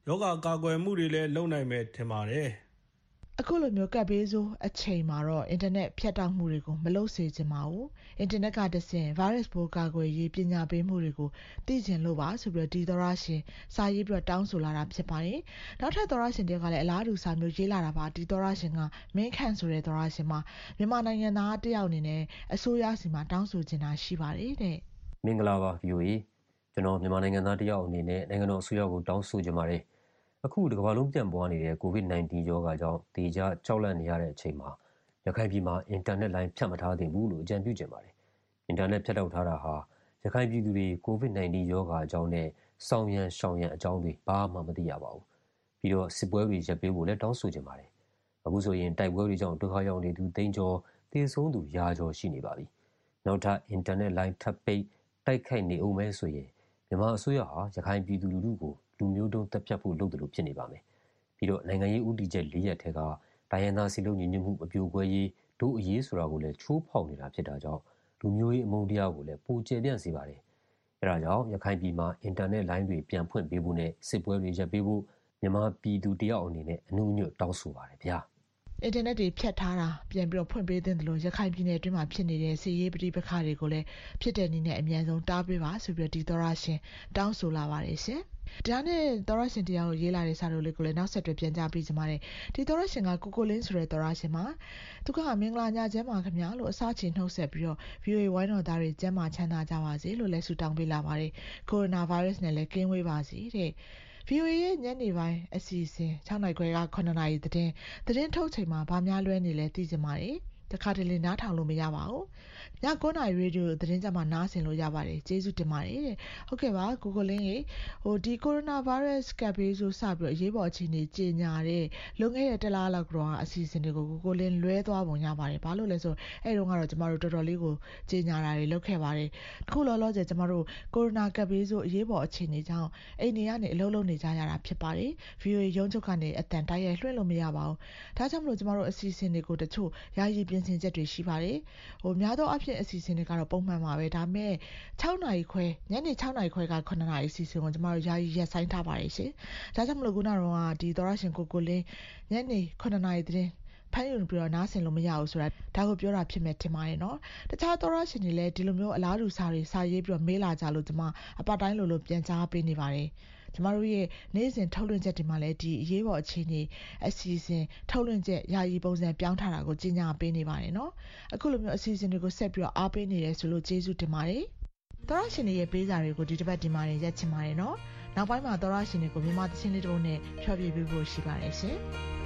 ယောဂကာကွယ်မှုတွေလည်းလုပ်နိုင်မယ်ထင်ပါတယ်အခုလိုမျိုးကပ်ဘေးဆိုးအချိန်မှာတော့အင်တာနက်ဖြတ်တောက်မှုတွေကိုမလုပ်စေချင်ပါဘူးအင်တာနက်ကတဆင့် virus ပိုးကာကွယ်ရေးပညာပေးမှုတွေကိုသိချင်လို့ပါဆိုပြီးဒီသောရရှင်စာရေးပြီးတောင်းဆိုလာတာဖြစ်ပါတယ်နောက်ထပ်သောရရှင်တယောက်ကလည်းအလားတူစာမျိုးရေးလာတာပါဒီသောရရှင်ကမင်းခန့်ဆိုတဲ့သောရရှင်မှာမြန်မာနိုင်ငံသားတယောက်အနေနဲ့အစိုးရစီမှာတောင်းဆိုချင်တာရှိပါတယ်တဲ့မင်္ဂလာပါ ဗီအိုအေ ကျွန်တော်မြန်မာနိုင်ငံသားတယောက်အနေနဲ့နိုင်ငံတော်အစိုးရကိုတောင်းဆိုချင်ပါတယ်အခုဒီကမ္ဘာလုံးပြန့်ပွားနေတဲ့ ကိုဗစ် ၁၉ ရောဂါကြောင့်တေချာကြောက်လန့်နေရတဲ့အချိန်မှာရခိုင်ပြည်မှာအင်တာနက်လိုင်းဖြတ်မထားသင့်ဘူးလို့အကြံပြုချင်ပါတယ်။အင်တာနက်ဖြတ်တောက်ထားတာဟာရခိုင်ပြည်သူတွေ ကိုဗစ် ၁၉ ရောဂါအကြောင်းနဲ့စောင့်ရန်ရှောင်ရန်အကြောင်းတွေဘာမှမသိရပါဘူး။ပြီးတော့စစ်ပွဲတွေရပ်ပေးဖို့လည်းတောင်းဆိုချင်ပါတယ်။အခုဆိုရင်တိုက်ပွဲတွေကြောင့်ဒုက္ခရောက်နေသူသိန်းကျော်သေဆုံးသူရာကျော်ရှိနေပါပြီ။နောက်ထပ်အင်တာနက်လိုင်းထပ်ပိတ်တိုက်ခိုက်နေအောင်မဲဆိုရင်မြန်မာအစိုးရဟာရခိုင်ပြည်သူလူထုကိုလူမျိုးတုံးတပ်ဖြတ်ဖို့လုပ်တယ်လို့ဖြစ်နေပါမယ်။ပြီးတော့နိုင်ငံရေးဥတီချက်၄ရက်ထဲကတိုင်းရင်းသားစီလုံးညီညွတ်မှုအပြိုကွဲရေးဒုအရေးဆိုတာကိုလည်းချိုးဖောက်နေတာဖြစ်တာကြောင့်လူမျိုးရေးအမုန်းတရားကိုလည်းပိုကျယ်ပြန့်စေပါတယ်။အဲဒါကြောင့်ရခိုင်ပြည်မှာအင်တာနက်လိုင်းတွေပြန်ဖွင့်ပေးဖို့နဲ့စစ်ပွဲတွေရပ်ပေးဖို့မြန်မာပြည်သူတယောက်အနေနဲ့အနုညွတ်တောင်းဆိုပါတယ်ဗျာ။အင်တာနက်တွေဖြတ်ထားတာပြန်ပြီးတော့ဖွင့်ပေးသင့်တယ်လို့ရခိုင်ပြည်နယ်အတွင်းမှာဖြစ်နေတဲ့စီရေးပဋိပက္ခတွေကိုလည်းဖြစ်တဲ့နည်းနဲ့အမြန်ဆုံးတားပေးပါဆိုပြီးဒီသောရရှင်တောင်းဆိုလာပါတယ်ရှင်။ဒါနဲ့သောရရှင်တရားကိုရေးလာတဲ့စာတို့လေးကိုလည်းနောက်ဆက်တွဲပြန်ကြားပေးကြပါမယ်။ဒီသောရရှင်ကကိုကိုလင်းဆိုတဲ့သောရရှင်မှာသူကမင်္ဂလာညချမ်းပါခင်ဗျာလို့အစားချေနှုတ်ဆက်ပြီးတော့ ဗီအိုအေ ဝိုင်းတော်သားတွေကျန်းမာချမ်းသာကြပါစေလို့လည်းဆုတောင်းပေးလာပါတယ်။ကိုရိုနာဗိုင်းရပ်စ်နဲ့လည်းကင်းဝေးပါစေတဲ့။ဗီအိုအေ ရဲ့ညနေပိုင်းအစီအစဉ်၆နာရီခွဲကခုနှစ်နာရီသတင်းသတင်းထုတ်ချိန်မှာဗာများလွဲနေလဲသိကြပါတယ်တခါတလေနားထောင်လို့မရပါဘူးည၉နာရီရေဒီယိုသတင်းကြမှာနားဆင်လို့ရပါတယ်ကျေးဇူးတင်ပါတယ်တဲ့ဟုတ်ကဲ့ပါကိုကိုလင်းရေဟိုဒီကိုရိုနာဗိုင်းရပ်စ်ကပ်ဘေးဆိုစပြီးအရေးပေါ်အခြေအနေကြေညာတဲ့လွန်ခဲ့တဲ့တစ်လလောက်ကတော့အစီအစဉ်တွေကိုကိုကိုလင်းလွဲသွားပုံရပါတယ်ဘာလို့လဲဆိုအဲ့တုန်းကတော့ကျမတို့တော်တော်လေးကိုကြေညာတာတွေလုပ်ခဲ့ပါတယ်အခုလောလောဆယ်ကျမတို့ကိုရိုနာကပ်ဘေးဆိုအရေးပေါ်အခြေအနေကြောင့်အိမ်နေကနေအလုပ်လုပ်နေကြရတာဖြစ်ပါတယ် ဗီအိုအေ ရုံးချုပ်ကနေအတန်တိုက်ရိုက်လွှင့်လို့မရပါဘူးဒါကြောင့်မလို့ကျမတို့အစီအစဉ်တွေကိုတချို့ယာယီပြင်ဆင်ချက်တွေရှိပါတယ်ဟိုများသောအားဖြင့်အစီအစဉ်တွေကတော့ပုံမှန်ပါပဲဒါပေမဲ့၆နာရီခွဲညနေ၆နာရီခွဲကခုနှစ်နာရီအစီအစဉ်ကိုကျမတို့ယာယီရက်ဆိုင်ထားပါတယ်ရှင်ဒါကြောင့်မလို့ခုနကတော့ဒီသောရရှင်ကိုကိုလင်းညနေခုနှစ်နာရီသတင်းဖန်ယူပြီးတော့နားဆင်လို့မရဘူးဆိုတာဒါကိုပြောတာဖြစ်မဲ့ထင်ပါတယ်နော်တခြားသောရရှင်တွေလည်းဒီလိုမျိုးအလားတူစာတွေစာရေးပြီးတော့မေးလာကြလို့ကျမအပတ်တိုင်းလိုလိုပြန်ကြားပေးနေပါတယ်ကျမတို့ရဲ့နေ့စဉ်ထုတ်လွှင့်ချက်တွေမှာလည်းဒီအရေးပေါ်အခြေအနေအစီအစဉ်ထုတ်လွှင့်ချက်ယာယီပုံစံပြောင်းထားတာကိုကြီးညာပေးနေပါတယ်နော်အခုလိုမျိုးအစီအစဉ်တွေကိုဆက်ပြီးတော့အားပေးနေတယ်ဆိုလို့ကျေးဇူးတင်ပါတယ်သောရရှင်တွေရဲ့ပေးစာတွေကိုဒီတစ်ပတ်ဒီမှာရက်ချင်ပါတယ်နော်နောက်ပိုင်းမှာသောရရှင်တွေကိုမြန်မာသချင်းလေးတစ်ပုဒ်နဲ့ဖြောပြပေးဖို့ရှိပါတယ်ရှင်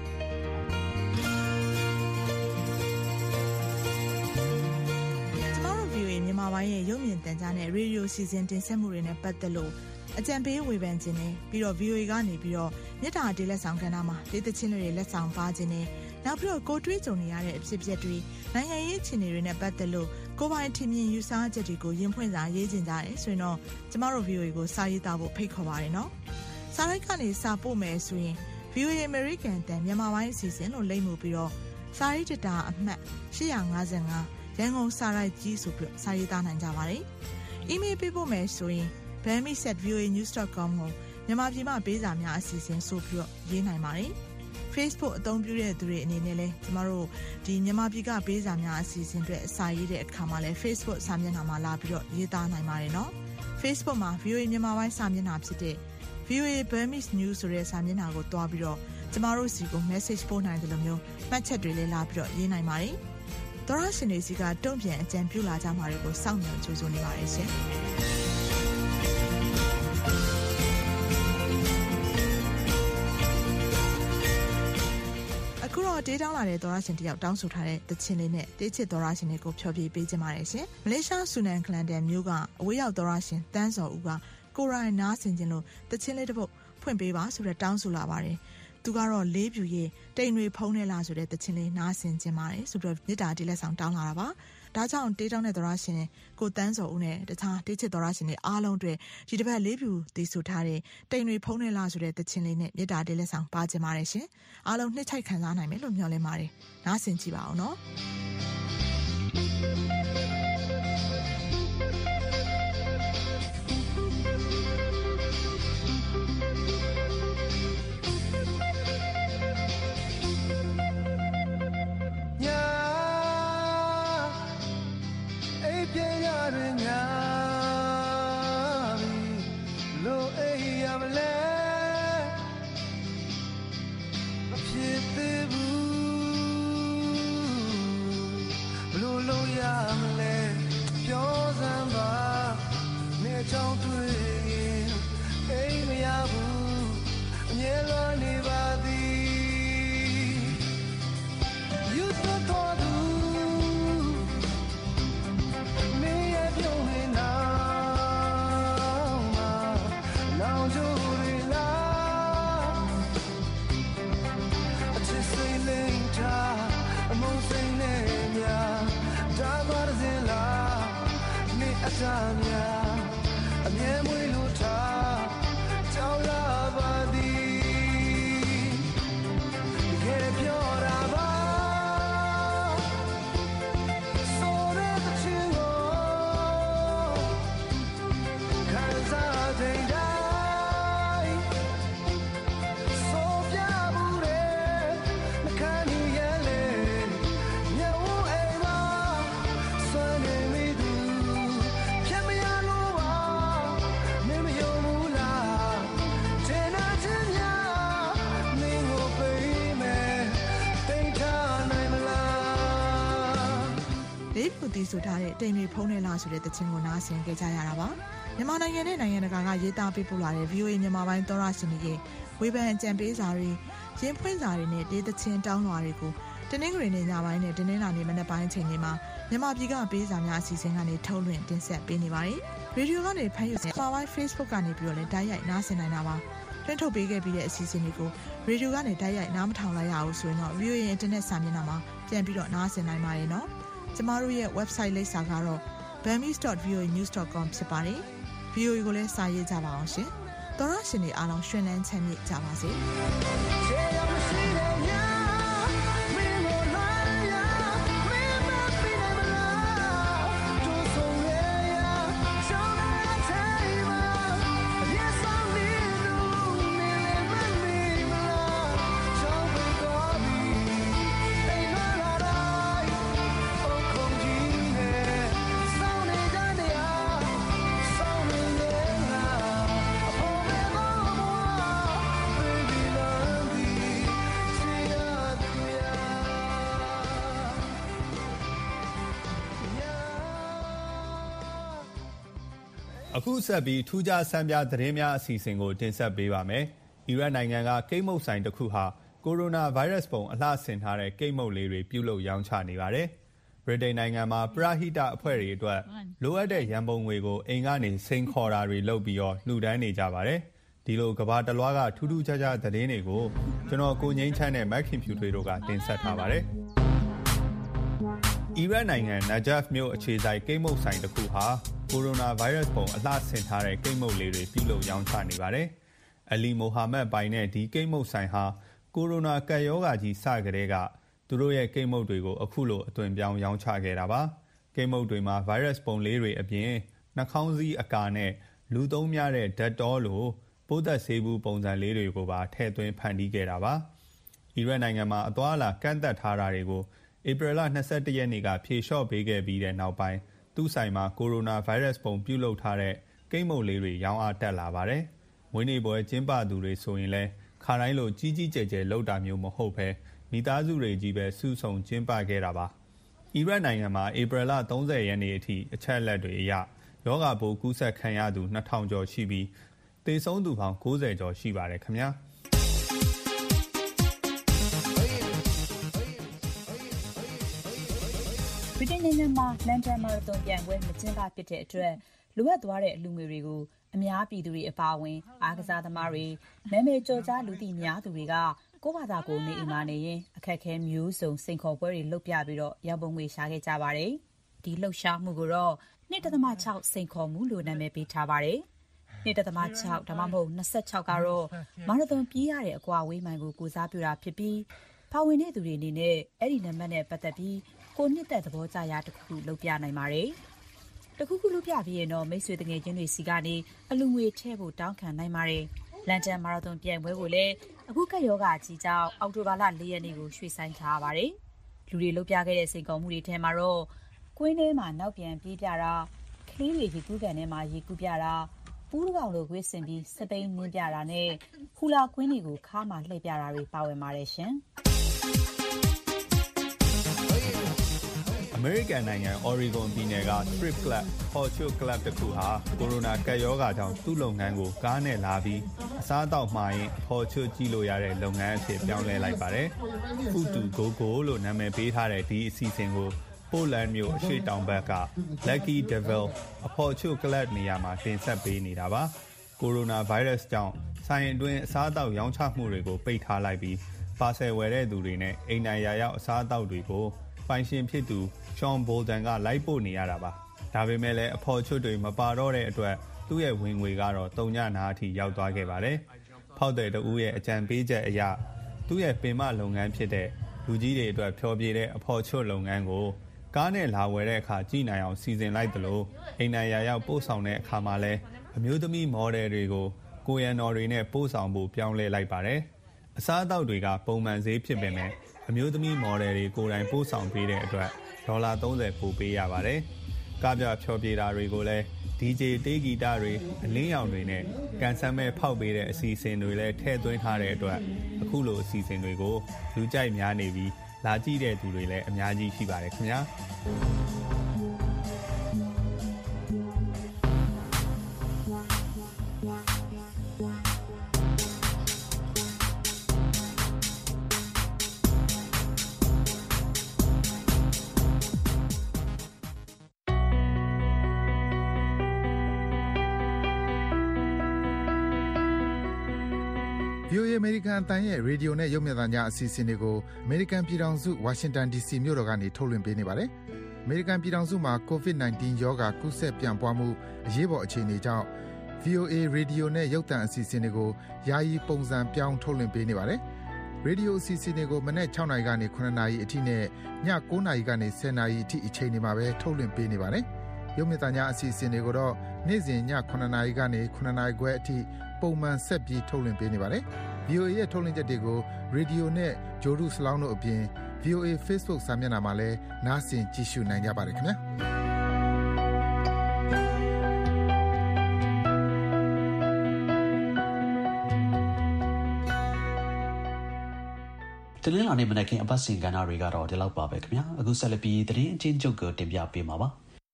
မြန်မာပိုင်းရဲ့ရုပ်မြင်သံကြားနဲ့ရေဒီယိုစီစဉ်တင်ဆက်မှုတွေနဲ့ပတ်သက်လို့အကြံပေးဝေဖန်ခြင်းနဲ့ပြီးတော့ ဗီအိုအေ ကနေပြီးတော့မြစ်တာတေးလက်ဆောင်ကဏ္ဍမှာဒေသချင်းတွေလက်ဆောင်ပါခြင်းနဲ့နောက်ပြီးတော့ကိုတွေးကြုံနေရတဲ့အဖြစ်အပျက်တွေနိုင်ငံရေးအခြေအနေတွေနဲ့ပတ်သက်လို့ကိုယ်ပိုင်ထင်မြင်ယူဆချက်တွေကိုရင်ဖွင့်စာရေးခြင်းကြတယ်ဆိုရင်တော့ကျမတို့ ဗီအိုအေ ကိုစာရေးသားဖို့ဖိတ်ခေါ်ပါတယ်နော်စာရိုက်ကနေစာပို့မယ်ဆိုရင် ဗီအိုအေ American တန်မြန်မာပိုင်းအစီအစဉ်လို့လိမ့်မှုပြီးတော့စာရေးတတာအမှတ်၈၅၅ရန်ကုန်စာရိုက်ကြီးဆိုပြီးစာရေးသားနိုင်ကြပါတယ်။ email ပေးဖို့မယ်ဆိုရင် burmese at v o a news dot com ကိုမြန်မာပြည်မှာပေးစာများအစီအစဉ်ဆိုပြီးရေးနိုင်ပါတယ်။ Facebook အသုံးပြုတဲ့သူတွေအနေနဲ့လည်းကျမတို့ဒီမြန်မာပြည်ကပေးစာများအစီအစဉ်တွေအစာရေးတဲ့အခါမှာလည်း Facebook စာမျက်နှာမှာလာပြီးတော့ရေးသားနိုင်ပါတယ်နော်။ Facebook မှာ ဗီအိုအေ မြန်မာပိုင်းစာမျက်နှာဖြစ်တဲ့ ဗီအိုအေ Burmese News ဆိုတဲ့စာမျက်နှာကိုတွားပြီးတော့ကျမတို့စီကို message ပို့နိုင်တယ်လို့မျိုးမှတ်ချက်တွေလည်းလာပြီးတော့ရေးနိုင်ပါတယ်။သောရရှင်တွေစီကတုံ့ပြန်အကြံပြုလာကြမှာတွေကိုစောင့်မျှော်ကြိုးစိုးနေပါတယ်ရှင်။အခုတော့တေးတောင်းလာတဲ့သောရရှင်တယောက်တောင်းဆိုထားတဲ့တခြင်းလေးနဲ့တေးချစ်သောရရှင်တွေကိုဖျော်ဖြေပေးခြင်းပါတယ်ရှင်။မလေးရှားဆူနန်ကလန်တန်မျိုးကအဝေးရောက်သောရရှင်တန်းစော်ဦးကကိုရိုင်းနားဆင်ခြင်းလို့တခြင်းလေးတစ်ပုဒ်ဖွင့်ပေးပါဆိုတဲ့တောင်းဆိုလာပါတယ်။သူကတော့လေးပြူရဲ့တိမ်တွေဖုံးနေလားဆိုတဲ့တခြင်းလေးနားဆင်ခြင်းပါတယ်ဆိုတော့မြစ်တာဒီလက်ဆောင်တောင်းလာတာပါဒါကြောင့်တေးတောင်းတဲ့သောရရှင်ကိုတန်းစော်ဦးနဲ့တခြားတေးချစ်သောရရှင်တွေအားလုံးတွေဒီတစ်ပတ်လေးပြူတည်ဆိုထားတဲ့တိမ်တွေဖုံးနေလားဆိုတဲ့တခြင်းလေးနဲ့မြစ်တာဒီလက်ဆောင်ပါခြင်းပါတယ်ရှင်အားလုံးနှစ်ချိုက်ခံစားနိုင်မယ်လို့မျှော်လင့်ပါတယ်နားဆင်ကြည့်ပါအောင်နော်တီးဆိုထားတဲ့တိမ်မေဖုံးနေလားဆိုတဲ့သချင်းကိုနားဆင်ကြကြရတာပါမြန်မာနိုင်ငံနဲ့နိုင်ငံတကာကရေးသားပေးပို့လာတဲ့ ဗီအိုအေ မြန်မာပိုင်းသောရရှင်တွေရဲ့ဝေဖန်အကြံပေးစာတွေရင်းဖွင့်စာတွေနဲ့တေးသချင်းတောင်းလွှာတွေကိုတနင်္ဂနွေနေ့ညပိုင်းနဲ့တနင်္လာနေ့မနက်ပိုင်းအချိန်တွေမှာမြန်မာပြည်ကပေးစာများအစီအစဉ်ကနေထုတ်လွှင့်တင်ဆက်ပေးနေပါတယ်ရေဒီယိုကနေဖမ်းယူတဲ့မြန်မာပိုင်း Facebook ကနေပြီးတော့လည်းတိုက်ရိုက်နားဆင်နိုင်တာပါတွင်းထုတ်ပေးခဲ့ပြီးတဲ့အစီအစဉ်တွေကိုရေဒီယိုကနေတိုက်ရိုက်နားမထောင်လိုက်ရအောင်ဆိုရင်တော့ ဗီအိုအေ Internet စာမျက်နှာမှာပြန်ပြီးတော့နားဆင်နိုင်ပါတယ်နော်ကျမတို့ရဲ့ website လိပ်စာကတော့ burmese dot v o a news dot com ဖြစ်ပါတယ်။ ဗီအိုအေ ကိုလည်းစာရေးကြပါအောင်ရှင်။သောရရှင်တွေအားလုံးရှင်လန်းချမ်းမြေ့ကြပါစေ။အခုဆက်ပြီးထူးခြားဆန်းပြသတင်းများအစီအစဉ်ကိုတင်ဆက်ပေးပါမယ်။အီရတ်နိုင်ငံကကိတ်မုတ်ဆိုင်တစ်ခုဟာကိုရိုနာဗိုင်းရပ်စ်ပုံအလှဆင်ထားတဲ့ကိတ်မုတ်လေးတွေပြုလုပ်ရောင်းချနေပါတယ်။ဗြိတိန်နိုင်ငံမှာပရဟိတအဖွဲ့တွေအတွက်လိုအပ်တဲ့ရန်ပုံငွေကိုအိမ်ကနေစိန်ခေါ်တာတွေလုပ်ပြီးတော့လှူဒန်းနေကြပါတယ်။ဒီလိုကဘာတလွားကထူးထူးခြားခြားသတင်းတွေကိုကျွန်တော်ကိုငိမ့်ချမ်းနဲ့မက်ခင်ဖြူထွေးတို့ကတင်ဆက်ထားပါတယ်။အီရတ်နိုင်ငံနာဂျတ်မြို့အခြေစိုက်ကိတ်မုတ်ဆိုင်တစ်ခုဟာကိုရိုနာဗိုင်းရပ်စ်ပုံအလှဆင်ထားတဲ့ကိတ်မုတ်လေးတွေပြုလုပ်ရောင်းချနေပါတယ်။အလီမိုဟာမက်ပိုင်နဲ့ဒီကိတ်မုတ်ဆိုင်ဟာကိုရိုနာကပ်ရောဂါကြီးစကတည်းကသူတို့ရဲ့ကိတ်မုတ်တွေကိုအခုလိုအသွင်ပြောင်းရောင်းချခဲ့တာပါ။ကိတ်မုတ်တွေမှာဗိုင်းရပ်စ်ပုံလေးတွေအပြင်နှာခေါင်းစည်းအကာနဲ့လူသုံးများတဲ့ဓာတ်တောလိုပိုးသက်ဆေးဘူးပုံစံလေးတွေကိုပါထည့်သွင်းဖန်တီးခဲ့တာပါ။အီရတ်နိုင်ငံမှာအသွားအလာကန့်သတ်ထားတာတွေကိုဧပြီလ၂၁ရက်နေ့ကဖြေလျှော့ပေးခဲ့ပြီးတဲ့နောက်ပိုင်းသူ့ဆိုင်မှာကိုရိုနာဗိုင်းရပ်စ်ပုံပြုလုပ်ထားတဲ့ကိတ်မုတ်လေးတွေရောင်းအားတက်လာပါတယ်။မွေးနေ့ပွဲကျင်းပသူတွေဆိုရင်လည်းခါတိုင်းလိုကြီးကြီးကျယ်ကျယ်လုပ်တာမျိုးမဟုတ်ဘဲမိသားစုတွေကြီးပဲစုဆုံကျင်းပခဲ့တာပါ။အီရတ်နိုင်ငံမှာဧပြီလ၃၀ရက်နေ့အထိအချက်အလက်တွေအရရောဂါပိုးကူးစက်ခံရသူ၂ထောင်ကျော်ရှိပြီးသေဆုံးသူပေါင်း၉၀ကျော်ရှိပါတယ်ခင်ဗျာ။ဗြိတိန်နိုင်ငံမှာလန်ဒန်မာရသွန်ပြိုင်ပွဲမကျင်းပဖြစ်တဲ့အတွက်လိုအပ်သွားတဲ့အလူငွေတွေကိုအများပြည်သူတွေအပါအဝင်အားကစားသမားတွေနာမည်ကျော်ကြားလူသိများသူတွေကကိုယ့်ဘာသာကိုယ်နေအိမ်မှာနေရင်အခက်အခဲမျိုးစုံစိန်ခေါ်ပွဲတွေလုပ်ပြပြီးတော့ရန်ပုံငွေရှာခဲ့ကြပါတယ်။ဒီလှုပ်ရှားမှုကိုတော့၂ဒသမ၆စိန်ခေါ်မှုလို့နာမည်ပေးထားပါတယ်။၂ဒသမ၆ဒါမှမဟုတ်၂၆ကတော့မာရသွန်ပြေးရတဲ့အကွာအဝေးမှန်ကိုကိုစားပြုတာဖြစ်ပြီးပါဝင်တဲ့သူတွေအနေနဲ့အဲ့ဒီနံပါတ်နဲ့ပတ်သက်ပြီးကိုနှစ်သက်သဘောကျရာတစ်ခုလုပ်ပြနိုင်ပါတယ်။တစ်ခုခုလုပ်ပြပြီးရင်တော့မိတ်ဆွေတငယ်ချင်းတွေစီကနေအလူငွေထည့်ဖို့တောင်းခံနိုင်ပါတယ်။လန်ဒန်မာရသွန်ပြိုင်ပွဲကိုလည်းအခုကပ်ရောဂါကြီးကြောင့်အောက်တိုဘာလ၄ရက်နေ့ကိုရွှေ့ဆိုင်းထားရပါတယ်။လူတွေလုပ်ပြခဲ့တဲ့စိန်ခေါ်မှုတွေထဲမှာတော့ကွင်းထဲမှာနောက်ပြန်ပြေးပြတာလေးတွေရေကူးကန်ထဲမှာရေကူးပြတာပူးကောင်လိုကွေးစင်ပြီးစပိန်နင်းပြတာနဲ့ဟူလာကွင်းတွေကိုခါမှလှည့်ပြတာတွေပါဝင်ပါတယ်ရှင်အမေရိကန်နိုင်ငံ Oregon ပြည်နယ်က Strip Club, Porcho Club တခုဟာကိုရိုနာကပ်ရောဂါကြောင့်သူ့လုပ်ငန်းကိုကားနဲ့လာပြီးအစားအသောက်မှာရင် Porcho ကြည့်လို့ရတဲ့လုပ်ငန်းအဖြစ်ပြောင်းလဲလိုက်ပါတယ်။ Food to Go Go လို့နာမည်ပေးထားတဲ့ဒီအစီအစဉ်ကိုပိုလန်မြို့အရှေ့တောင်ဘက်က Lucky Devil အဖို့ချိုကလပ်နေရာမှာတင်ဆက်ပေးနေတာပါ။ကိုရိုနာဗိုင်းရပ်စ်ကြောင့်ဆိုင်အတွင်းအစားအသောက်ရောင်းချမှုတွေကိုပိတ်ထားလိုက်ပြီးပါဆယ်ဝယ်တဲ့သူတွေနဲ့အိမ်နိုင်ရာရောက်အစားအသောက်တွေကိုပိုင်ရှင်ဖြစ်သူ Sean Bolden ကလိုက်ပို့နေရတာပါ။ဒါပေမဲ့လည်းအဖို့ချိုတွေမပါတော့တဲ့အတွက်သူ့ရဲ့ဝင်ငွေကတော့တုံညနာအထိရောက်သွားခဲ့ပါတယ်။ဖောက်တဲ့တူရဲ့အကြံပေးချက်အရသူ့ရဲ့ပင်မလုပ်ငန်းဖြစ်တဲ့လူကြီးတွေအတွက်ဖျော်ဖြေတဲ့အဖို့ချိုလုပ်ငန်းကိုကားနဲ့လာဝယ်တဲ့အခါကြည်နိုင်အောင်စီစဉ်လိုက်သလိုအိမ်နိုင်ရာရောက်ပို့ဆောင်တဲ့အခါမှာလည်းအမျိုးသမီးမော်ဒယ်တွေကိုကိုရန်တော်တွေနဲ့ပို့ဆောင်ဖို့ပြောင်းလဲလိုက်ပါတယ်။အစားအသောက်တွေကပုံမှန်ဈေးဖြစ်ပေမဲ့အမျိုးသမီးမော်ဒယ်တွေကိုယ်တိုင်ပို့ဆောင်ပေးတဲ့အတွက်ဒေါ်လာသုံးဆယ်ပိုပေးရပါတယ်။ကားပြဖျော်ဖြေတာတွေကိုလည်း ဒီ ဂျေ တေးဂီတတွေအလင်းရောင်တွေနဲ့ကန်ဆယ်မဲ့ဖောက်ပေးတဲ့အစီအစဉ်တွေလည်းထည့်သွင်းထားတဲ့အတွက်အခုလိုအစီအစဉ်တွေကိုလူကြိုက်များနေပြီးလာကြည့်တဲ့သူတွေလည်းအများကြီးရှိပါတယ်ခင်ဗျာဗီအိုအေ အမေရိကန်အသံရဲ့ရေဒီယိုနဲ့ရုပ်မြင်သံကြားအစီအစဉ်တွေကိုအမေရိကန်ပြည်ထောင်စုဝါရှင်တန် ဒီ စီ မြို့တော်ကနေထုတ်လွှင့်ပေးနေပါတယ်။အမေရိကန်ပြည်ထောင်စုမှာ ကိုဗစ် ၁၉ ရောဂါကူးစက်ပြန့်ပွားမှုအရေးပေါ်အခြေအနေကြောင့် ဗီအိုအေ ရေဒီယိုနဲ့ရုပ်သံအစီအစဉ်တွေကိုယာယီပုံစံပြောင်းထုတ်လွှင့်ပေးနေပါတယ်။ရေဒီယိုအစီအစဉ်တွေကိုမနက်၆နာရီကနေ၇နာရီအထိနဲ့ည၉နာရီကနေ၁၀နာရီအထိအချိန်တွေမှာပဲထုတ်လွှင့်ပေးနေပါတယ်။ရုပ်မြင်သံကြားအစီအစဉ်တွေကိုတော့နေ့စဉ်ည၇နာရီကနေ၇နာရီခွဲအထိပုံမှန်ဆက်ပြီးထုတ်လွှင့်ပေးနေပါတယ်။ ဗီအိုအေ ရဲ့ထုတ်လွှင့်ချက်တွေကိုရေဒီယိုနဲ့ဂျိုဒူးစလောင်းတို့အပြင် ဗီအိုအေ Facebook စာမျက်နှာမှာလည်းနားဆင်ကြည့်ရှုနိုင်ကြပါတယ်ခင်ဗျာတနင်္လာနေ့မနက်ခင်းအပတ်စဉ်ကဏ္ဍတွေကတော့ဒီလောက်ပါပဲခင်ဗျာအခုဆက်လက်ပြီးသတင်းအချင်းချုပ်ကိုတင်ပြပေးမှာပါ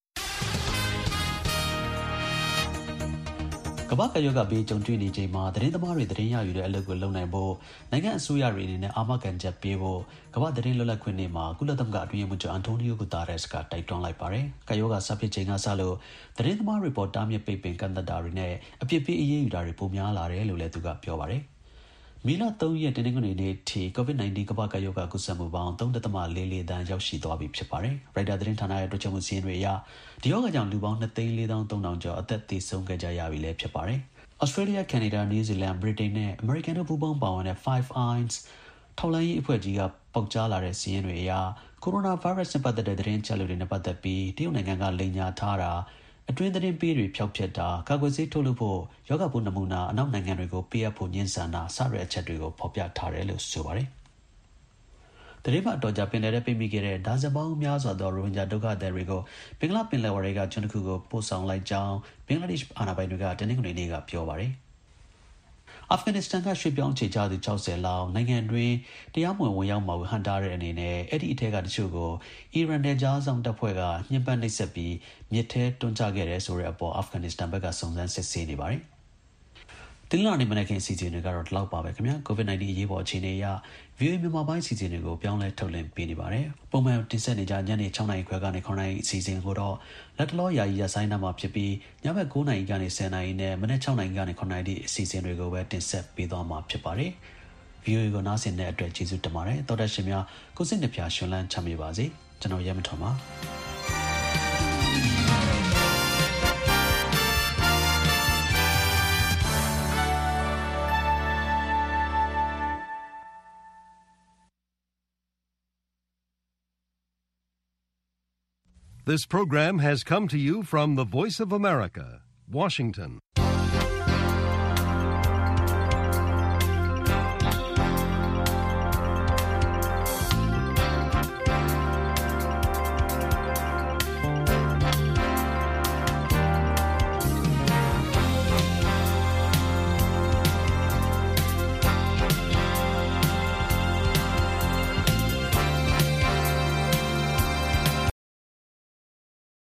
ကမ္ဘာ့ကပ်ရောဂါဘေးကြုံတွေ့နေချိန်မှာသတင်းသမားတွေသတင်းရယူတဲ့အလုပ်ကိုလုပ်နိုင်ဖို့နိုင်ငံအစိုးရတွေအနေနဲ့အာမခံချက်ပေးဖို့ကမ္ဘာ့သတင်းလွတ်လပ်ခွင့်နေ့မှာကုလသမဂ္ဂအတွင်းရေးမှူးချုပ်အန်တိုနီယိုဂူတာရက်စ်ကတိုက်တွန်းလိုက်ပါတယ်။ကပ်ရောဂါစဖြစ်ချိန်ကစလို့သတင်းသမားတွေပေါ်တားမြစ်ပိတ်ပင်ကန့်သတ်တာတွေနဲ့အပြစ်ပေးအရေးယူတာတွေပိုများလာတယ်လို့လည်းသူကပြောပါတယ်။မေလ၃ရက်တနင်္ဂနွေနေ့ထိ ကိုဗစ် ၁၉ ကမ္ဘာ့ကပ်ရောဂါကူးစက်မှုပေါင်း ၃.၄၄ သန်းရောက်ရှိသွားပြီဖြစ်ပါတယ်။ ရိုက်တာသတင်းဌာနရဲ့တွေ့ချမှုစီးရင်တွေအရဒီရောဂါကြောင့်လူပေါင်း ၂ သိန်း ၄ သောင်း ၃ ထောင်ကျော်အသက်သေဆုံးခဲ့ကြရပြီလည်းဖြစ်ပါတယ်။ Australia, Canada, New Zealand, Britain နဲ့ American တို့ပူးပေါင်းပါဝင်တဲ့ Five Eyes ထောက်လှမ်းရေးအဖွဲ့ကြီးကပေါက်ကြားလာတဲ့စီးရင်တွေအရကိုရိုနာဗိုင်းရပ်စ်နဲ့ပတ်သက်တဲ့သတင်းချက်လက်တွေနဲ့ပတ်သက်ပြီးတရုတ်နိုင်ငံကလိမ်ညာထားတာအတွင်းသတင်းပေးတွေဖျောက်ဖျက်တာကာကွယ်ဆေးထုတ်လုပ်ဖို့ရောဂါပိုးနမူနာအနောက်နိုင်ငံတွေကိုပေးအပ်ဖို့ညှဉ်းဆန်တာစတဲ့အချက်တွေကိုဖော်ပြထားတယ်လို့ဆိုပါတယ်။တရေမတော်ကြပင်လယ်ထဲပိတ်မိခဲ့တဲ့ဒါဇင်ပေါင်းများစွာသောရိုဟင်ဂျာဒုက္ခသည်တွေကိုဘင်္ဂလားပင်လယ်ဝါတွေကကျွန်းတစ်ခုကိုပို့ဆောင်လိုက်ကြောင်းဘင်္ဂလားဒေ့ရှ်အာဏာပိုင်တွေကတနင်္ဂနွေနေ့ကပြောပါတယ်။အာဖဂန်နစ္စတန်ကရွှေ့ပြောင်းခြေချသူ၆၀လောက်နိုင်ငံတွင်းတရားမဝင်ဝင်ရောက်မှာကိုဟန်တားတဲ့အနေနဲ့အဲ့ဒီအထက်ကတချို့ကိုအီရန်နယ်ကြားဆောင်တပ်ဖွဲ့ကညှဉ်းပန်းနှိပ်စက်ပြီးမြစ်ထဲတွန်းချခဲ့တယ်ဆိုတဲ့အပေါ်အာဖဂန်နစ္စတန်ဘက်ကစုံစမ်းစစ်ဆေးနေပါတယ်။တင်းလာနေမနေ့ခင်အစီအစဉ်တွေကတော့ဒီလောက်ပါပဲခင်ဗျာကိုဗစ် ၁၉ အရေးပေါ်အခြေအနေအရ ဗီအိုအေ မြန်မာပိုင်းအစီအစဉ်တွေကိုပြောင်းလဲထုတ်လွှင့်ပေးနေပါတယ်ပုံမှန်တင်ဆက်နေကြညနေ၆နာရီခွဲကနေ၇နာရီအစီအစဉ်ကိုတော့လက်တလောယာယီရပ်ဆိုင်းနာမှာဖြစ်ပြီးညဘက်၉နာရီကနေ၁၀နာရီနဲ့မနက်၆နာရီကနေ၇နာရီအစီအစဉ်တွေကိုပဲတင်ဆက်ပေးသွားမှာဖြစ်ပါတယ်ဗီအိုအေကိုနားဆင်တဲ့အတွက်ကျေးဇူးတင်ပါတယ်တော်တဲ့ရှင်များကိုစိတ်နှပြရှင်လန်းချမ်းမြေပါစေကျွန်တော်ရဲမထွန်ပါ This program has come to you from the Voice of America, Washington.